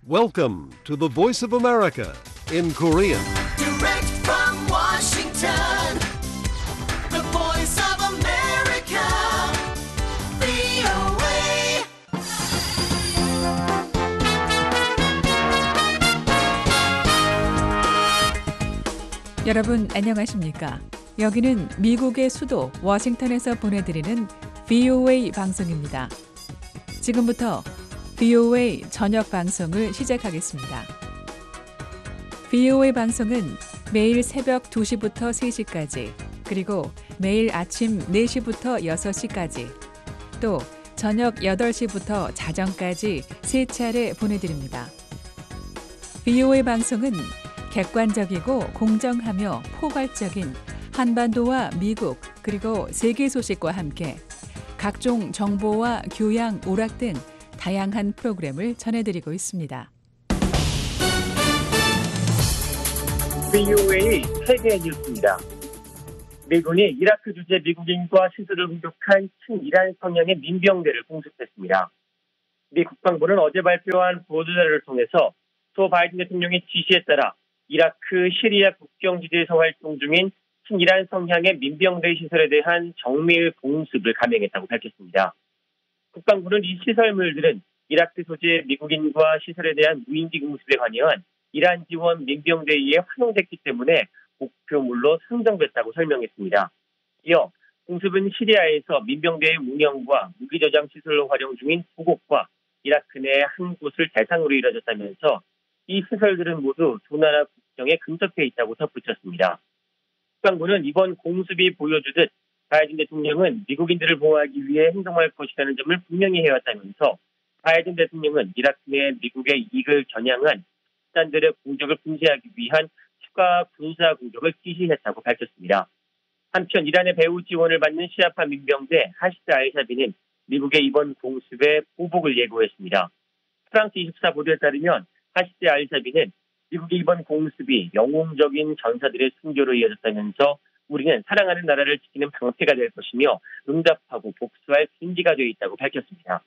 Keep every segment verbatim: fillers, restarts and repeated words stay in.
Welcome to the Voice of America in Korean. Direct from Washington, the Voice of America, 브이오에이. 여러분 안녕하십니까? 여기는 미국의 수도 워싱턴에서 보내드리는 브이오에이 방송입니다. 지금부터 브이오에이 저녁 방송을 시작하겠습니다. 브이오에이 방송은 매일 새벽 두 시부터 세 시까지, 그리고 매일 아침 네 시부터 여섯 시까지, 또 저녁 여덟 시부터 자정까지 세 차례 보내드립니다. 브이오에이 방송은 객관적이고 공정하며 포괄적인 한반도와 미국 그리고 세계 소식과 함께 각종 정보와 교양, 오락 등 다양한 프로그램을 전해드리고 있습니다. 브이오에이 세계 뉴스입니다. 미군이 이라크 주재 미국인과 시설을 공격한 친이란 성향의 민병대를 공습했습니다. 미 국방부는 어제 발표한 보도자료를 통해서 조 바이든 대통령의 지시에 따라 이라크 시리아 국경지대에서 활동 중인 친이란 성향의 민병대 시설에 대한 정밀 공습을 감행했다고 밝혔습니다. 국방부는 이 시설물들은 이라크 소재 미국인과 시설에 대한 무인기 공습에 관여한 이란 지원 민병대에 의해 활용됐기 때문에 목표물로 선정됐다고 설명했습니다. 이어 공습은 시리아에서 민병대의 운영과 무기 저장 시설로 활용 중인 두 곳과 이라크 내 한 곳을 대상으로 이뤄졌다면서 이 시설들은 모두 두 나라 국경에 근접해 있다고 덧붙였습니다. 국방부는 이번 공습이 보여주듯 바이든 대통령은 미국인들을 보호하기 위해 행동할 것이라는 점을 분명히 해왔다면서 바이든 대통령은 이라크 내 미국의 이익을 겨냥한 집단들의 공격을 금지하기 위한 추가 군사 공격을 지시했다고 밝혔습니다. 한편 이란의 배후 지원을 받는 시아파 민병대 하시드 알샤비는 미국의 이번 공습에 보복을 예고했습니다. 프랑스 이십사 보도에 따르면 하시드 알샤비는 미국의 이번 공습이 영웅적인 전사들의 순교로 이어졌다면서 우리는 사랑하는 나라를 지키는 방패가 될 것이며 응답하고 복수할 준비가 되어 있다고 밝혔습니다.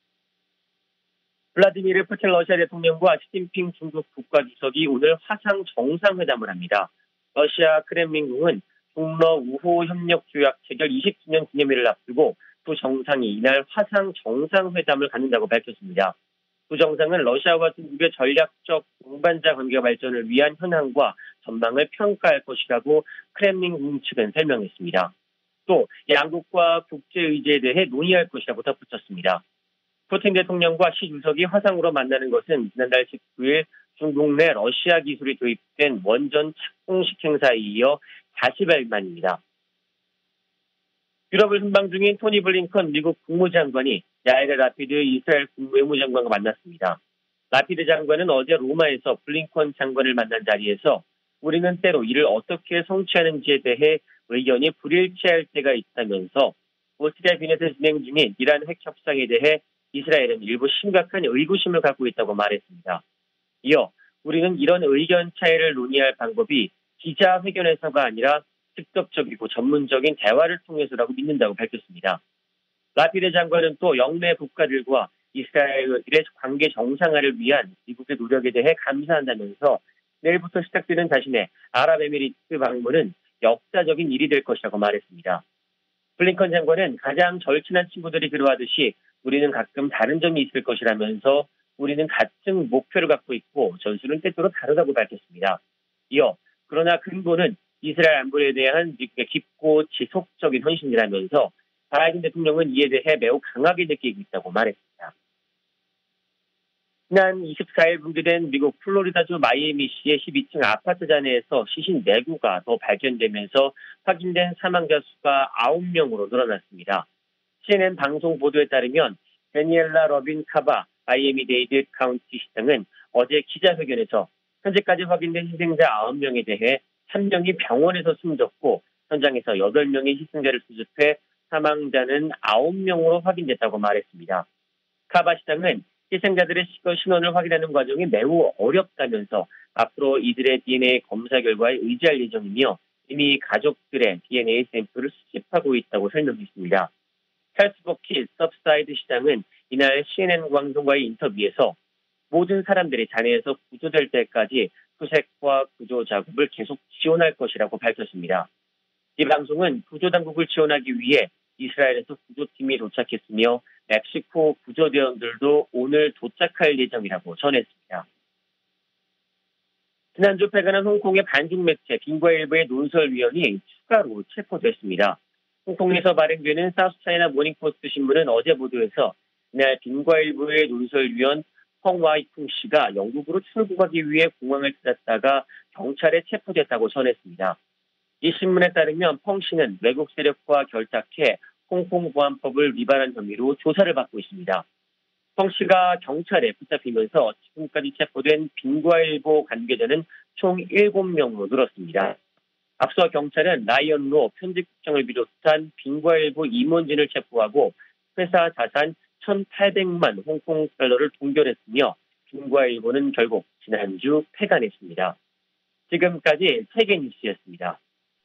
블라디미르 푸틴 러시아 대통령과 시진핑 중국 국가주석이 오늘 화상 정상회담을 합니다. 러시아 크렘린궁은 중러 우호 협력 조약 체결 이십 주년 기념일을 앞두고 두 정상이 이날 화상 정상회담을 갖는다고 밝혔습니다. 두 정상은 러시아와 중국의 전략적 동반자 관계 발전을 위한 현황과 전망을 평가할 것이라고 크렘린궁 측은 설명했습니다. 또 양국과 국제의제에 대해 논의할 것이라고 덧붙였습니다. 푸틴 대통령과 시 주석이 화상으로 만나는 것은 지난달 십구 일 중국 내 러시아 기술이 도입된 원전 착공식 행사에 이어 사십 일 만입니다. 유럽을 순방 중인 토니 블링컨 미국 국무장관이 야이르 라피드 이스라엘 국무장관과 만났습니다. 라피드 장관은 어제 로마에서 블링컨 장관을 만난 자리에서 우리는 때로 이를 어떻게 성취하는지에 대해 의견이 불일치할 때가 있다면서 오스트리아 빈에서 진행 중인 이란 핵 협상에 대해 이스라엘은 일부 심각한 의구심을 갖고 있다고 말했습니다. 이어 우리는 이런 의견 차이를 논의할 방법이 기자회견에서가 아니라 직접적이고 전문적인 대화를 통해서라고 믿는다고 밝혔습니다. 라피드 장관은 또 영내 국가들과 이스라엘의 관계 정상화를 위한 미국의 노력에 대해 감사한다면서 내일부터 시작되는 자신의 아랍에미리트 방문은 역사적인 일이 될 것이라고 말했습니다. 블링컨 장관은 가장 절친한 친구들이 그러하듯이 우리는 가끔 다른 점이 있을 것이라면서 우리는 같은 목표를 갖고 있고 전술은 때때로 다르다고 밝혔습니다. 이어 그러나 근본은 이스라엘 안보에 대한 미국의 깊고 지속적인 헌신이라면서 바이든 대통령은 이에 대해 매우 강하게 느끼고 있다고 말했습니다. 지난 이십사 일 붕괴된 미국 플로리다주 마이애미시의 십이 층 아파트 잔해에서 시신 네 구가 더 발견되면서 확인된 사망자 수가 아홉 명으로 늘어났습니다. 씨엔엔 방송 보도에 따르면 데니엘라 러빈 카바 마이애미-데이드 카운티 시장은 어제 기자회견에서 현재까지 확인된 희생자 아홉 명에 대해 한 명이 병원에서 숨졌고 현장에서 여덟 명의 희생자를 수습해 사망자는 아홉 명으로 확인됐다고 말했습니다. 카바 시장은 희생자들의 신원을 확인하는 과정이 매우 어렵다면서 앞으로 이들의 디엔에이 검사 결과에 의지할 예정이며 이미 가족들의 디엔에이 샘플을 수집하고 있다고 설명했습니다. 찰스 버킷 서브사이드 시장은 이날 씨엔엔 방송과의 인터뷰에서 모든 사람들이 잔해에서 구조될 때까지 수색과 구조 작업을 계속 지원할 것이라고 밝혔습니다. 이 방송은 구조당국을 지원하기 위해 이스라엘에서 구조팀이 도착했으며 멕시코 구조대원들도 오늘 도착할 예정이라고 전했습니다. 지난주 패간한 홍콩의 반중 매체 빈과일보의 논설위원이 추가로 체포됐습니다. 홍콩에서 발행되는 사우스차이나 모닝포스트 신문은 어제 보도에서 이날 빈과일보의 논설위원 펑와이쿵 씨가 영국으로 출국하기 위해 공항을 찾았다가 경찰에 체포됐다고 전했습니다. 이 신문에 따르면 펑 씨는 외국 세력과 결탁해 홍콩 보안법을 위반한 혐의로 조사를 받고 있습니다. 펑 씨가 경찰에 붙잡히면서 지금까지 체포된 빈과일보 관계자는 총 일곱 명으로 늘었습니다. 앞서 경찰은 라이언로 편집국장을 비롯한 빈과일보 임원진을 체포하고 회사 자산 천팔백만 홍콩 달러를 동결했으며 빈과일보는 결국 지난주 폐간했습니다. 지금까지 세계 뉴스였습니다.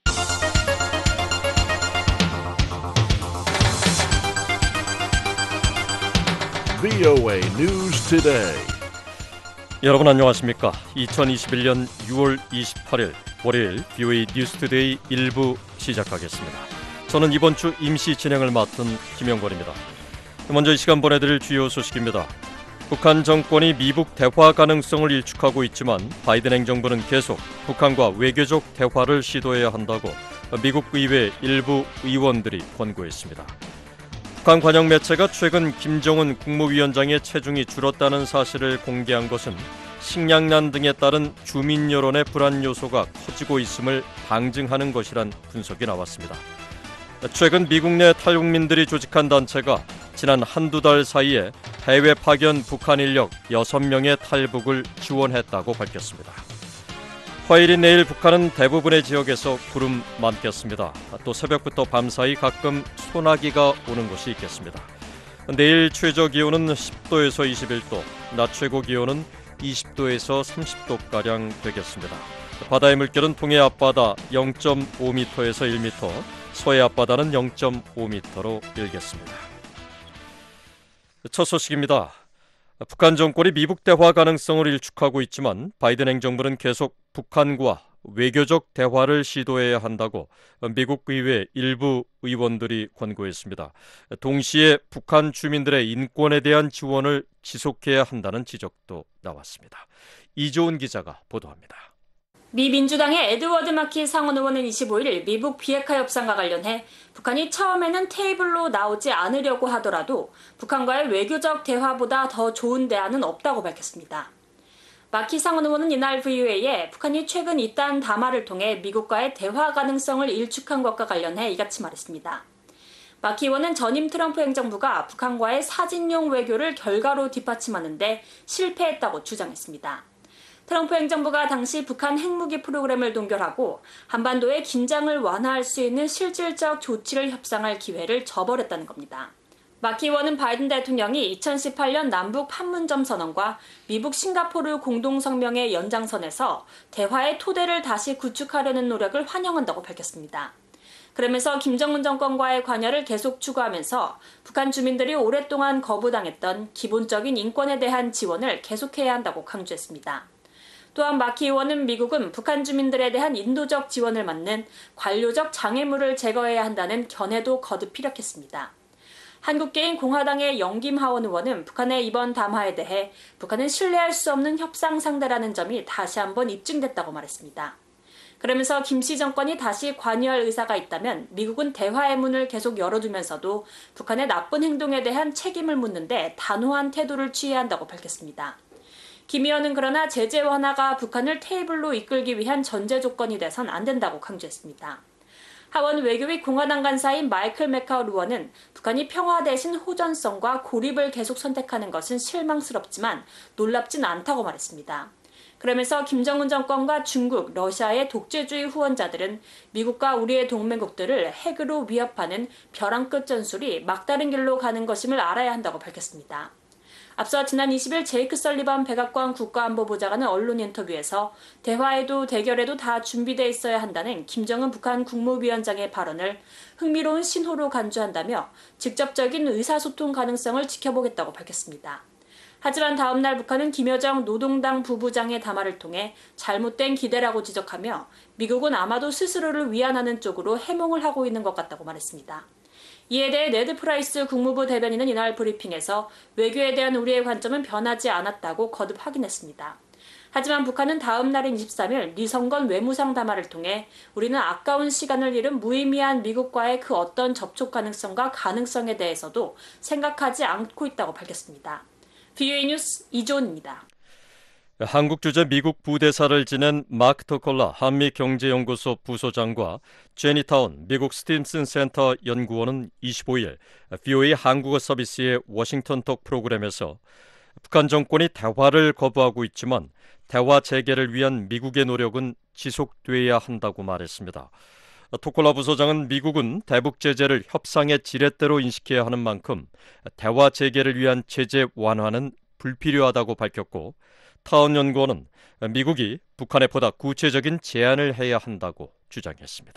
브이오에이 News Today. 여러분 안녕하십니까? 이천이십일년 유월 이십팔일 월요일 브이오에이 뉴스 투데이 일 부 시작하겠습니다. 저는 이번 주 임시 진행을 맡은 김영권입니다. 먼저 이 시간 보내드릴 주요 소식입니다. 북한 정권이 미북 대화 가능성을 일축하고 있지만 바이든 행정부는 계속 북한과 외교적 대화를 시도해야 한다고 미국 의회 일부 의원들이 권고했습니다. 북한 관영 매체가 최근 김정은 국무위원장의 체중이 줄었다는 사실을 공개한 것은 식량난 등에 따른 주민 여론의 불안 요소가 커지고 있음을 방증하는 것이란 분석이 나왔습니다. 최근 미국 내 탈북민들이 조직한 단체가 지난 한두 달 사이에 해외 파견 북한 인력 여섯 명의 탈북을 지원했다고 밝혔습니다. 화요일인 내일 북한은 대부분의 지역에서 구름 많겠습니다. 또 새벽부터 밤사이 가끔 소나기가 오는 곳이 있겠습니다. 내일 최저 기온은 십도에서 이십일도, 낮 최고 기온은 이십도에서 삼십도가량 되겠습니다. 바다의 물결은 동해 앞바다 영 점 오 미터에서 일 미터, 서해 앞바다는 영 점 오 미터로 일겠습니다. 첫 소식입니다. 북한 정권이 미북 대화 가능성을 일축하고 있지만 바이든 행정부는 계속 북한과 외교적 대화를 시도해야 한다고 미국 의회 일부 의원들이 권고했습니다. 동시에 북한 주민들의 인권에 대한 지원을 지속해야 한다는 지적도 나왔습니다. 이조은 기자가 보도합니다. 미 민주당의 에드워드 마키 상원 의원은 이십오일 미북 비핵화 협상과 관련해 북한이 처음에는 테이블로 나오지 않으려고 하더라도 북한과의 외교적 대화보다 더 좋은 대안은 없다고 밝혔습니다. 마키 상원 의원은 이날 브이오에이에 북한이 최근 이딴 담화를 통해 미국과의 대화 가능성을 일축한 것과 관련해 이같이 말했습니다. 마키 의원은 전임 트럼프 행정부가 북한과의 사진용 외교를 결과로 뒷받침하는데 실패했다고 주장했습니다. 트럼프 행정부가 당시 북한 핵무기 프로그램을 동결하고 한반도의 긴장을 완화할 수 있는 실질적 조치를 협상할 기회를 저버렸다는 겁니다. 마키 의원은 바이든 대통령이 이천십팔년 남북 판문점 선언과 미북 싱가포르 공동성명의 연장선에서 대화의 토대를 다시 구축하려는 노력을 환영한다고 밝혔습니다. 그러면서 김정은 정권과의 관여를 계속 추구하면서 북한 주민들이 오랫동안 거부당했던 기본적인 인권에 대한 지원을 계속해야 한다고 강조했습니다. 또한 마키 의원은 미국은 북한 주민들에 대한 인도적 지원을 맡는 관료적 장애물을 제거해야 한다는 견해도 거듭 피력했습니다. 한국계인 공화당의 영김하원 의원은 북한의 이번 담화에 대해 북한은 신뢰할 수 없는 협상 상대라는 점이 다시 한번 입증됐다고 말했습니다. 그러면서 김씨 정권이 다시 관여할 의사가 있다면 미국은 대화의 문을 계속 열어두면서도 북한의 나쁜 행동에 대한 책임을 묻는데 단호한 태도를 취해야 한다고 밝혔습니다. 김 의원은 그러나 제재 완화가 북한을 테이블로 이끌기 위한 전제 조건이 돼선 안 된다고 강조했습니다. 하원 외교위 공화당 간사인 마이클 맥카울 의원은 북한이 평화 대신 호전성과 고립을 계속 선택하는 것은 실망스럽지만 놀랍진 않다고 말했습니다. 그러면서 김정은 정권과 중국, 러시아의 독재주의 후원자들은 미국과 우리의 동맹국들을 핵으로 위협하는 벼랑 끝 전술이 막다른 길로 가는 것임을 알아야 한다고 밝혔습니다. 앞서 지난 이십일 제이크 설리반 백악관 국가안보보좌관은 언론 인터뷰에서 대화에도 대결에도 다 준비돼 있어야 한다는 김정은 북한 국무위원장의 발언을 흥미로운 신호로 간주한다며 직접적인 의사소통 가능성을 지켜보겠다고 밝혔습니다. 하지만 다음 날 북한은 김여정 노동당 부부장의 담화를 통해 잘못된 기대라고 지적하며 미국은 아마도 스스로를 위안하는 쪽으로 해몽을 하고 있는 것 같다고 말했습니다. 이에 대해 네드 프라이스 국무부 대변인은 이날 브리핑에서 외교에 대한 우리의 관점은 변하지 않았다고 거듭 확인했습니다. 하지만 북한은 다음 날인 이십삼 일 리성건 외무상 담화를 통해 우리는 아까운 시간을 잃은 무의미한 미국과의 그 어떤 접촉 가능성과 가능성에 대해서도 생각하지 않고 있다고 밝혔습니다. 브이오에이 뉴스 이조은입니다. 한국 주재 미국 부대사를 지낸 마크 토콜라 한미경제연구소 부소장과 제니타운 미국 스팀슨 센터 연구원은 이십오 일 브이오에이 한국어 서비스의 워싱턴톡 프로그램에서 북한 정권이 대화를 거부하고 있지만 대화 재개를 위한 미국의 노력은 지속돼야 한다고 말했습니다. 토콜라 부소장은 미국은 대북 제재를 협상의 지렛대로 인식해야 하는 만큼 대화 재개를 위한 제재 완화는 불필요하다고 밝혔고, 타운 연구원은 미국이 북한에 보다 구체적인 제안을 해야 한다고 주장했습니다.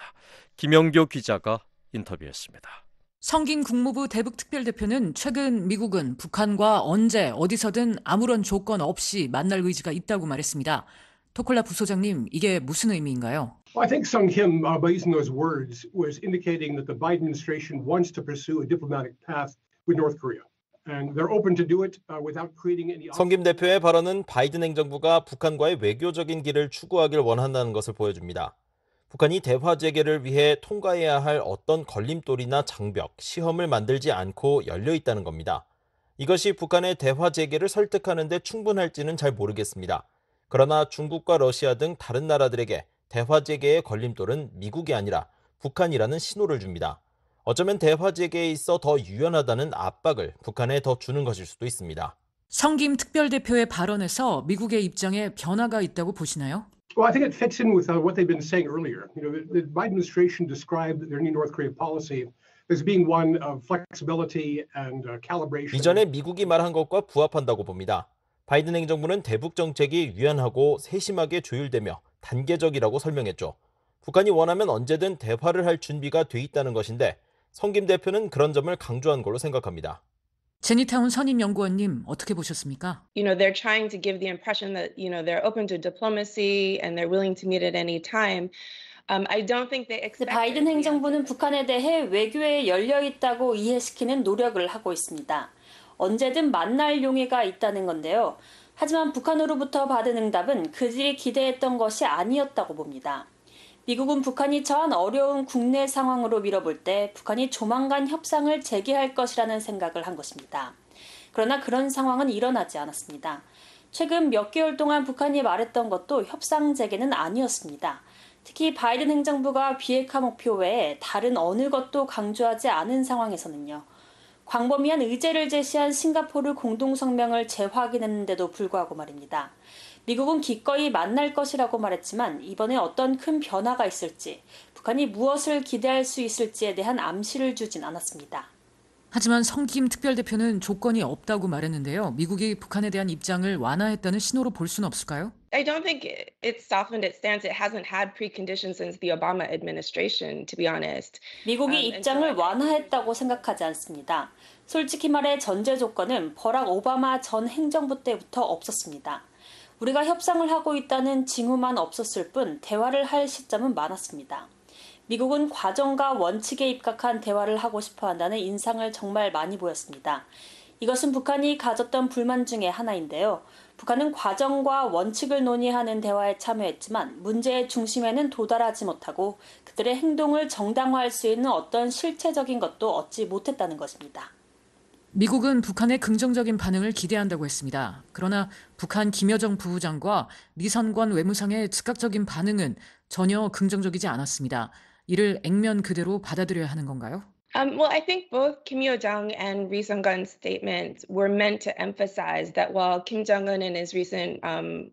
김영교 기자가 인터뷰했습니다. 성긴 국무부 대북특별대표는 최근 미국은 북한과 언제 어디서든 아무런 조건 없이 만날 의지가 있다고 말했습니다. 토콜라 부소장님, 이게 무슨 의미인가요? Well, I think Sung Kim, uh, by using those words, was indicating that the Biden administration wants to pursue a diplomatic path with North Korea. And they're open to do it uh, without creating any... 성김 대표의 발언은 바이든 행정부가 북한과의 외교적인 길을 추구하길 원한다는 것을 보여줍니다. 북한이 대화 재개를 위해 통과해야 할 어떤 걸림돌이나 장벽, 시험을 만들지 않고 열려 있다는 겁니다. 이것이 북한의 대화 재개를 설득하는 데 충분할지는 잘 모르겠습니다. 그러나 중국과 러시아 등 다른 나라들에게 대화 재개의 걸림돌은 미국이 아니라 북한이라는 신호를 줍니다. 어쩌면 대화 재개에 있어 더 유연하다는 압박을 북한에 더 주는 것일 수도 있습니다. 성김 특별대표의 발언에서 미국의 입장에 변화가 있다고 보시나요? Well, I think it fits in with uh, what they've been saying earlier. You know, the, the Biden administration described their new North Korea policy as being one of flexibility and uh, calibration. 이전에 미국이 말한 것과 부합한다고 봅니다. 바이든 행정부는 대북 정책이 유연하고 세심하게 조율되며 단계적이라고 설명했죠. 북한이 원하면 언제든 대화를 할 준비가 돼 있다는 것인데 성김 대표는 그런 점을 강조한 걸로 생각합니다. 제니타운 선임 연구원님, 어떻게 보셨습니까? You know, they're trying to give the impression that, you know, they're open to diplomacy and they're willing to meet at any time. Um, I don't think they expect. 바이든 행정부는 북한에 대해 외교에 열려 있다고 이해시키는 노력을 하고 있습니다. 언제든 만날 용의가 있다는 건데요. 하지만 북한으로부터 받은 응답은 그들이 기대했던 것이 아니었다고 봅니다. 미국은 북한이 처한 어려운 국내 상황으로 밀어볼 때 북한이 조만간 협상을 재개할 것이라는 생각을 한 것입니다. 그러나 그런 상황은 일어나지 않았습니다. 최근 몇 개월 동안 북한이 말했던 것도 협상 재개는 아니었습니다. 특히 바이든 행정부가 비핵화 목표 외에 다른 어느 것도 강조하지 않은 상황에서는요. 광범위한 의제를 제시한 싱가포르 공동성명을 재확인했는데도 불구하고 말입니다. 미국은 기꺼이 만날 것이라고 말했지만 이번에 어떤 큰 변화가 있을지, 북한이 무엇을 기대할 수 있을지에 대한 암시를 주진 않았습니다. 하지만 성김 특별대표는 조건이 없다고 말했는데요. 미국이 북한에 대한 입장을 완화했다는 신호로 볼 수는 없을까요? I don't think it's softened its stance. It hasn't had preconditions since the Obama administration, to be honest. 미국이 입장을 완화했다고 생각하지 않습니다. 솔직히 말해 전제 조건은 버락 오바마 전 행정부 때부터 없었습니다. 우리가 협상을 하고 있다는 징후만 없었을 뿐 대화를 할 시점은 많았습니다. 미국은 과정과 원칙에 입각한 대화를 하고 싶어 한다는 인상을 정말 많이 보였습니다. 이것은 북한이 가졌던 불만 중에 하나인데요. 북한은 과정과 원칙을 논의하는 대화에 참여했지만 문제의 중심에는 도달하지 못하고 그들의 행동을 정당화할 수 있는 어떤 실체적인 것도 얻지 못했다는 것입니다. 미국은 북한의 긍정적인 반응을 기대한다고 했습니다. 그러나 북한 김여정 부부장과 리선권 외무상의 즉각적인 반응은 전혀 긍정적이지 않았습니다. 이를 액면 그대로 받아들여야 하는 건가요? Um, well, I think both Kim Yo-jong and Ri Sung-gun's statements were meant to emphasize that while Kim Jong-un in his recent um,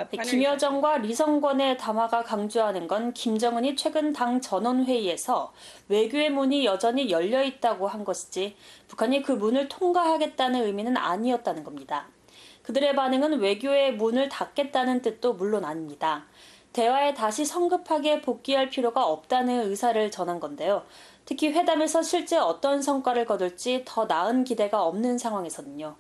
김여정과 리성권의 담화가 강조하는 건 김정은이 최근 당 전원회의에서 외교의 문이 여전히 열려 있다고 한 것이지 북한이 그 문을 통과하겠다는 의미는 아니었다는 겁니다. 그들의 반응은 외교의 문을 닫겠다는 뜻도 물론 아닙니다. 대화에 다시 성급하게 복귀할 필요가 없다는 의사를 전한 건데요. 특히 회담에서 실제 어떤 성과를 거둘지 더 나은 기대가 없는 상황에서는요.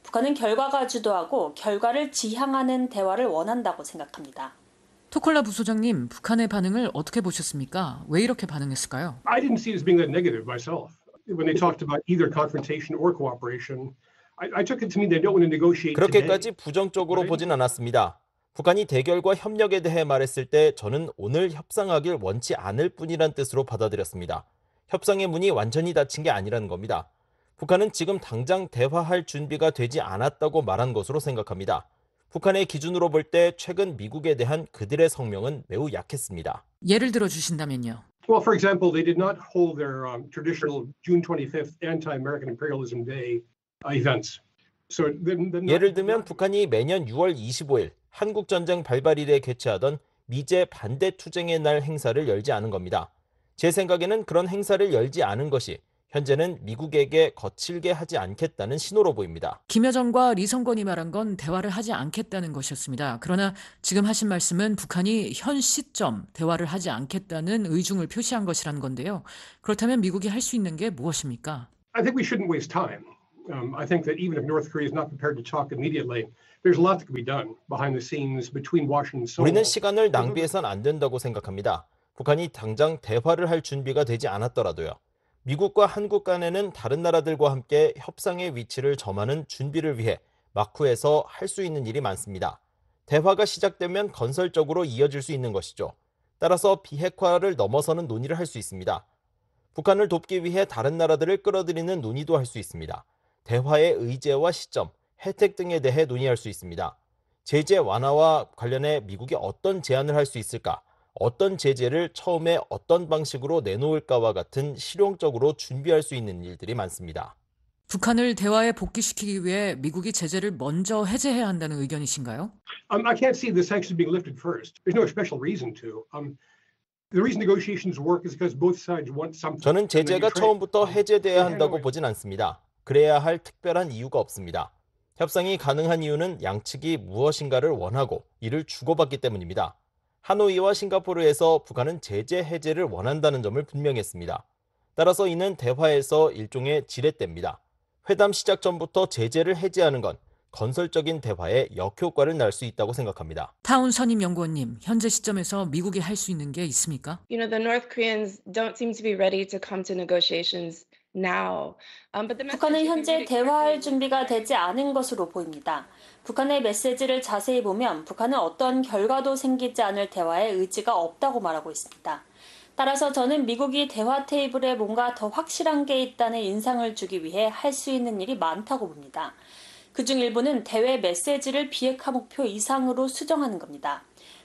북한은 결과가 주도하고 결과를 지향하는 대화를 원한다고 생각합니다. 토콜라 부소장님, 북한의 반응을 어떻게 보셨습니까? 왜 이렇게 반응했을까요? I didn't see it as being that negative myself. When they talked about either confrontation or cooperation, I, I took it to mean they don't want to negotiate 그렇게까지 today. 부정적으로 보진 않았습니다. 북한이 대결과 협력에 대해 말했을 때 저는 오늘 협상하길 원치 않을 뿐이란 뜻으로 받아들였습니다. 협상의 문이 완전히 닫힌 게 아니라는 겁니다. 북한은 지금 당장 대화할 준비가 되지 않았다고 말한 것으로 생각합니다. 북한의 기준으로 볼 때 최근 미국에 대한 그들의 성명은 매우 약했습니다. 예를 들어 주신다면요. Well, for example, they did not hold their um, traditional June twenty-fifth anti-American imperialism day uh, events. So then, then 예를 들면 북한이 매년 유월 이십오일 한국전쟁 발발일에 개최하던 미제 반대 투쟁의 날 행사를 열지 않은 겁니다. 제 생각에는 그런 행사를 열지 않은 것이 현재는 미국에게 거칠게 하지 않겠다는 신호로 보입니다. 김여정과 리성건이 말한 건 대화를 하지 않겠다는 것이었습니다. 그러나 지금 하신 말씀은 북한이 현 시점 대화를 하지 않겠다는 의중을 표시한 것이라는 건데요. 그렇다면 미국이 할 수 있는 게 무엇입니까? I think we shouldn't waste time. Um, I think that even if North Korea is not prepared to talk immediately, there's a lot that can be done behind the scenes between Washington and Seoul. 우리는 시간을 낭비해선 안 된다고 생각합니다. 북한이 당장 대화를 할 준비가 되지 않았더라도요. 미국과 한국 간에는 다른 나라들과 함께 협상의 위치를 점하는 준비를 위해 마쿠에서 할 수 있는 일이 많습니다. 대화가 시작되면 건설적으로 이어질 수 있는 것이죠. 따라서 비핵화를 넘어서는 논의를 할 수 있습니다. 북한을 돕기 위해 다른 나라들을 끌어들이는 논의도 할 수 있습니다. 대화의 의제와 시점, 혜택 등에 대해 논의할 수 있습니다. 제재 완화와 관련해 미국이 어떤 제안을 할 수 있을까? 어떤 제재를 처음에 어떤 방식으로 내놓을까와 같은 실용적으로 준비할 수 있는 일들이 많습니다. 북한을 대화에 복귀시키기 위해 미국이 제재를 먼저 해제해야 한다는 의견이신가요? Um, I can't see the sanctions being lifted first. There's no special reason to. Um, the reason negotiations work is because both sides want something. 저는 제재가 처음부터 해제돼야 한다고 보진 않습니다. 그래야 할 특별한 이유가 없습니다. 협상이 가능한 이유는 양측이 무엇인가를 원하고 이를 주고받기 때문입니다. 하노이와 싱가포르에서 북한은 제재 해제를 원한다는 점을 분명히 했습니다. 따라서 이는 대화에서 일종의 지렛대입니다. 회담 시작 전부터 제재를 해제하는 건 건설적인 대화에 역효과를 낼 수 있다고 생각합니다. 타운 선임 연구원님, 현재 시점에서 미국이 할 수 있는 게 있습니까? You know, the North Koreans don't seem to be ready to come to negotiations now. Um, but the 북한은 message 현재 is 대화할 준비가 되지 않은 것으로 보입니다. 북한의 메시지를 자세히 보면 북한은 어떤 결과도 생기지 않을 대화에 의지가 없다고 말하고 있습니다. 따라서 저는 미국이 대화 테이블에 뭔가 더 확실한 게 있다는 인상을 주기 위해 할 수 있는 일이 많다고 봅니다. 그중 일부는 대외 메시지를 비핵화 목표 이상으로 수정하는 겁니다.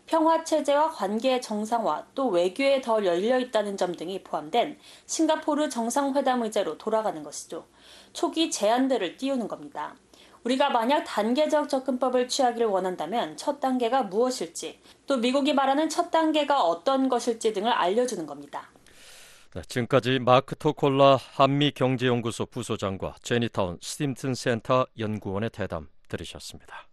평화체제와 관계 정상화, 또 외교에 더 열려있다는 점 등이 포함된 싱가포르 정상회담 의제로 돌아가는 것이죠. 초기 제안들을 띄우는 겁니다. 우리가 만약 단계적 접근법을 취하기를 원한다면 첫 단계가 무엇일지, 또 미국이 말하는 첫 단계가 어떤 것일지 등을 알려주는 겁니다. 네, 지금까지 마크 토콜라 한미경제연구소 부소장과 제니타운 스팀튼 센터 연구원의 대담 들으셨습니다.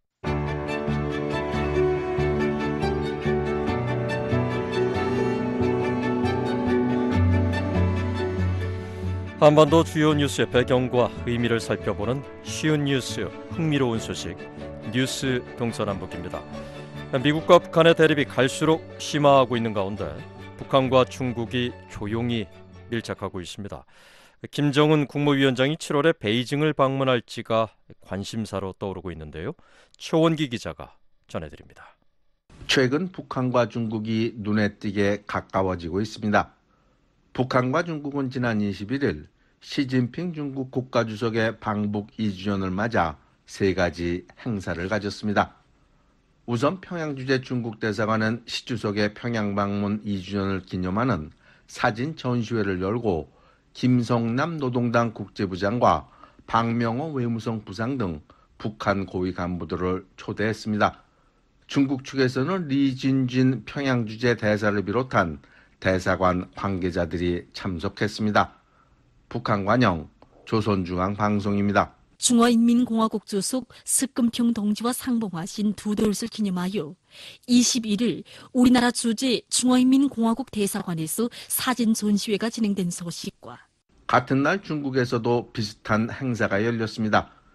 한반도 주요 뉴스의 배경과 의미를 살펴보는 쉬운 뉴스, 흥미로운 소식, 뉴스 동서남북입니다. 미국과 북한의 대립이 갈수록 심화하고 있는 가운데 북한과 중국이 조용히 밀착하고 있습니다. 김정은 국무위원장이 칠월에 베이징을 방문할지가 관심사로 떠오르고 있는데요. 최원기 기자가 전해드립니다. 최근 북한과 중국이 눈에 띄게 가까워지고 있습니다. 북한과 중국은 지난 이십일일 시진핑 중국 국가주석의 방북 이 주년을 맞아 세 가지 행사를 가졌습니다. 우선 평양 주재 중국 대사관은 시 주석의 평양 방문 이 주년을 기념하는 사진 전시회를 열고 김성남 노동당 국제부장과 박명호 외무성 부상 등 북한 고위 간부들을 초대했습니다. 중국 측에서는 리진진 평양 주재 대사를 비롯한 대사관 관계자들이 참석했습니다. 북한 관영 조선중앙방송입니다. 중화인민공화국 주석 스금평 동지와 상봉하신 두 돌을 기념하여 이십일일 우리나라 주재 중화인민공화국 대사관에서 사진 전시회가 진행된 소식과 같은 날 중국에서도 비슷한 행사가 열렸습니다.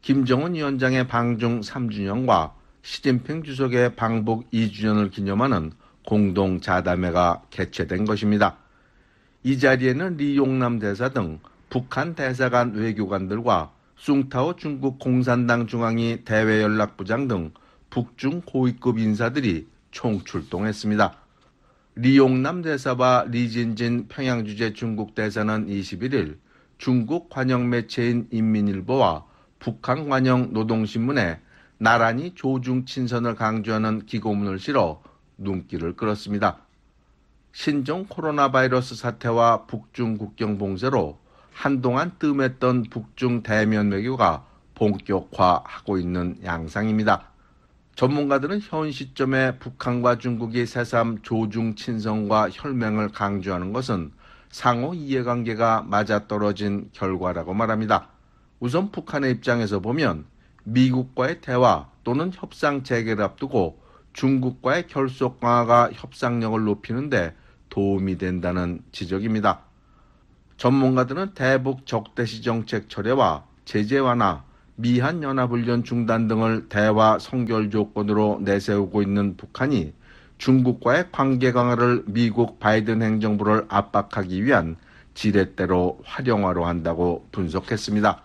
김정은 위원장의 방중 삼 주년과 시진핑 주석의 방북 이 주년을 기념하는 공동 자담회가 개최된 것입니다. 이 자리에는 리용남 대사 등 북한 대사관 외교관들과 숭타오 중국 공산당 중앙위 대외연락부장 등 북중 고위급 인사들이 총출동했습니다. 리용남 대사와 리진진 평양주재 중국 대사는 이십일 일 중국 관영 매체인 인민일보와 북한 관영 노동신문에 나란히 조중 친선을 강조하는 기고문을 실어 눈길을 끌었습니다. 신종 코로나 바이러스 사태와 북중 국경 봉쇄로 한동안 뜸했던 북중 대면 외교가 본격화하고 있는 양상입니다. 전문가들은 현 시점에 북한과 중국이 새삼 조중 친선과 혈맹을 강조하는 것은 상호 이해관계가 맞아떨어진 결과라고 말합니다. 우선 북한의 입장에서 보면 미국과의 대화 또는 협상 재개를 앞두고 중국과의 결속 강화가 협상력을 높이는 데 도움이 된다는 지적입니다. 전문가들은 대북 적대시 정책 철회와 제재 완화, 미한 연합훈련 중단 등을 대화 선결 조건으로 내세우고 있는 북한이 중국과의 관계 강화를 미국 바이든 행정부를 압박하기 위한 지렛대로 활용하려 한다고 분석했습니다.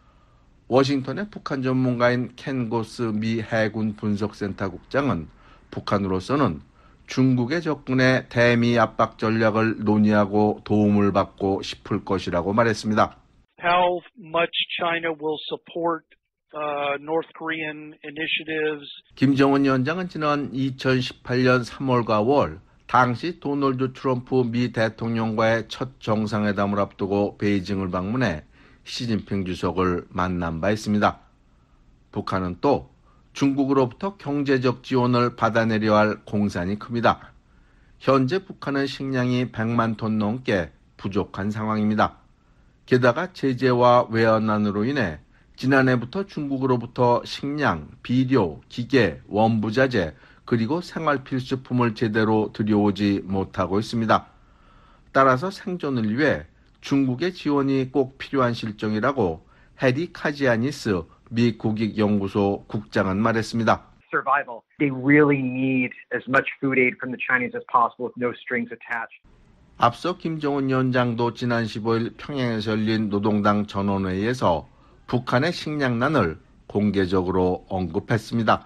워싱턴의 북한 전문가인 켄 고스 미 해군 분석센터 국장은 북한으로서는 중국의 접근에 대미 압박 전략을 논의하고 도움을 받고 싶을 것이라고 말했습니다. How much China will support uh, North Korean initiatives. 김정은 위원장은 지난 이천십팔 년 삼월과 오월 당시 도널드 트럼프 미 대통령과의 첫 정상회담을 앞두고 베이징을 방문해 시진핑 주석을 만난 바 있습니다. 북한은 또 중국으로부터 경제적 지원을 받아내려 할 공산이 큽니다. 현재 북한은 식량이 백만 톤 넘게 부족한 상황입니다. 게다가 제재와 외환난으로 인해 지난해부터 중국으로부터 식량, 비료, 기계, 원부자재 그리고 생활필수품을 제대로 들여오지 못하고 있습니다. 따라서 생존을 위해 중국의 지원이 꼭 필요한 실정이라고 해리 카지아니스 미 국익연구소 국장은 말했습니다. Survival. They really need as much food aid from the Chinese as possible with no strings attached. 앞서 김정은 위원장도 지난 십오일 평양에서 열린 노동당 전원회의에서 북한의 식량난을 공개적으로 언급했습니다.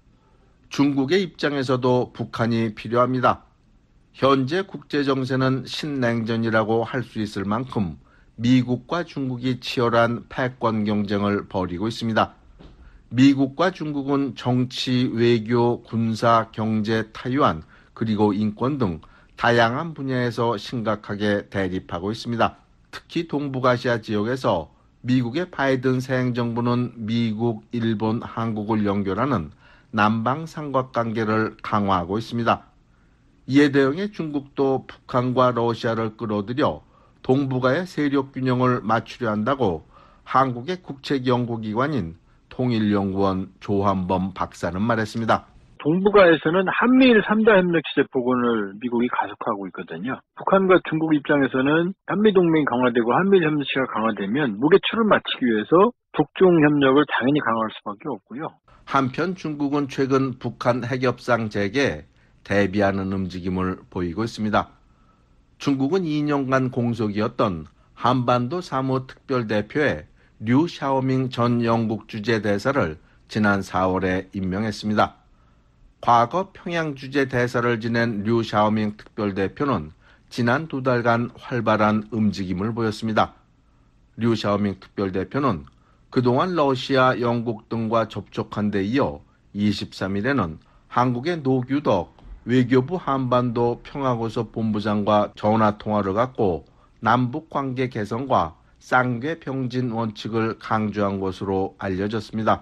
중국의 입장에서도 북한이 필요합니다. 현재 국제정세는 신냉전이라고 할 수 있을 만큼 미국과 중국이 치열한 패권 경쟁을 벌이고 있습니다. 미국과 중국은 정치, 외교, 군사, 경제, 타유안, 그리고 인권 등 다양한 분야에서 심각하게 대립하고 있습니다. 특히 동북아시아 지역에서 미국의 바이든 새 행정부는 미국, 일본, 한국을 연결하는 남방 삼각관계를 강화하고 있습니다. 이에 대응해 중국도 북한과 러시아를 끌어들여 동북아의 세력 균형을 맞추려 한다고 한국의 국책연구기관인 통일연구원 조한범 박사는 말했습니다. 동북아에서는 한미일 삼 자 협력 체제 복원을 미국이 가속하고 있거든요. 북한과 중국 입장에서는 한미동맹이 강화되고 한미일 협력체가 강화되면 무게추를 맞추기 위해서 북중 협력을 당연히 강화할 수밖에 없고요. 한편 중국은 최근 북한 핵협상 재개에 대비하는 움직임을 보이고 있습니다. 중국은 이 년간 공석이었던 한반도 사무특별대표에 류 샤오밍 전 영국 주재대사를 지난 사월에 임명했습니다. 과거 평양 주재대사를 지낸 류 샤오밍 특별대표는 지난 두 달간 활발한 움직임을 보였습니다. 류 샤오밍 특별대표는 그동안 러시아, 영국 등과 접촉한 데 이어 이십삼일에는 한국의 노규덕 외교부 한반도 평화고서 본부장과 전화통화를 갖고 남북관계 개선과 쌍궤병진 원칙을 강조한 것으로 알려졌습니다.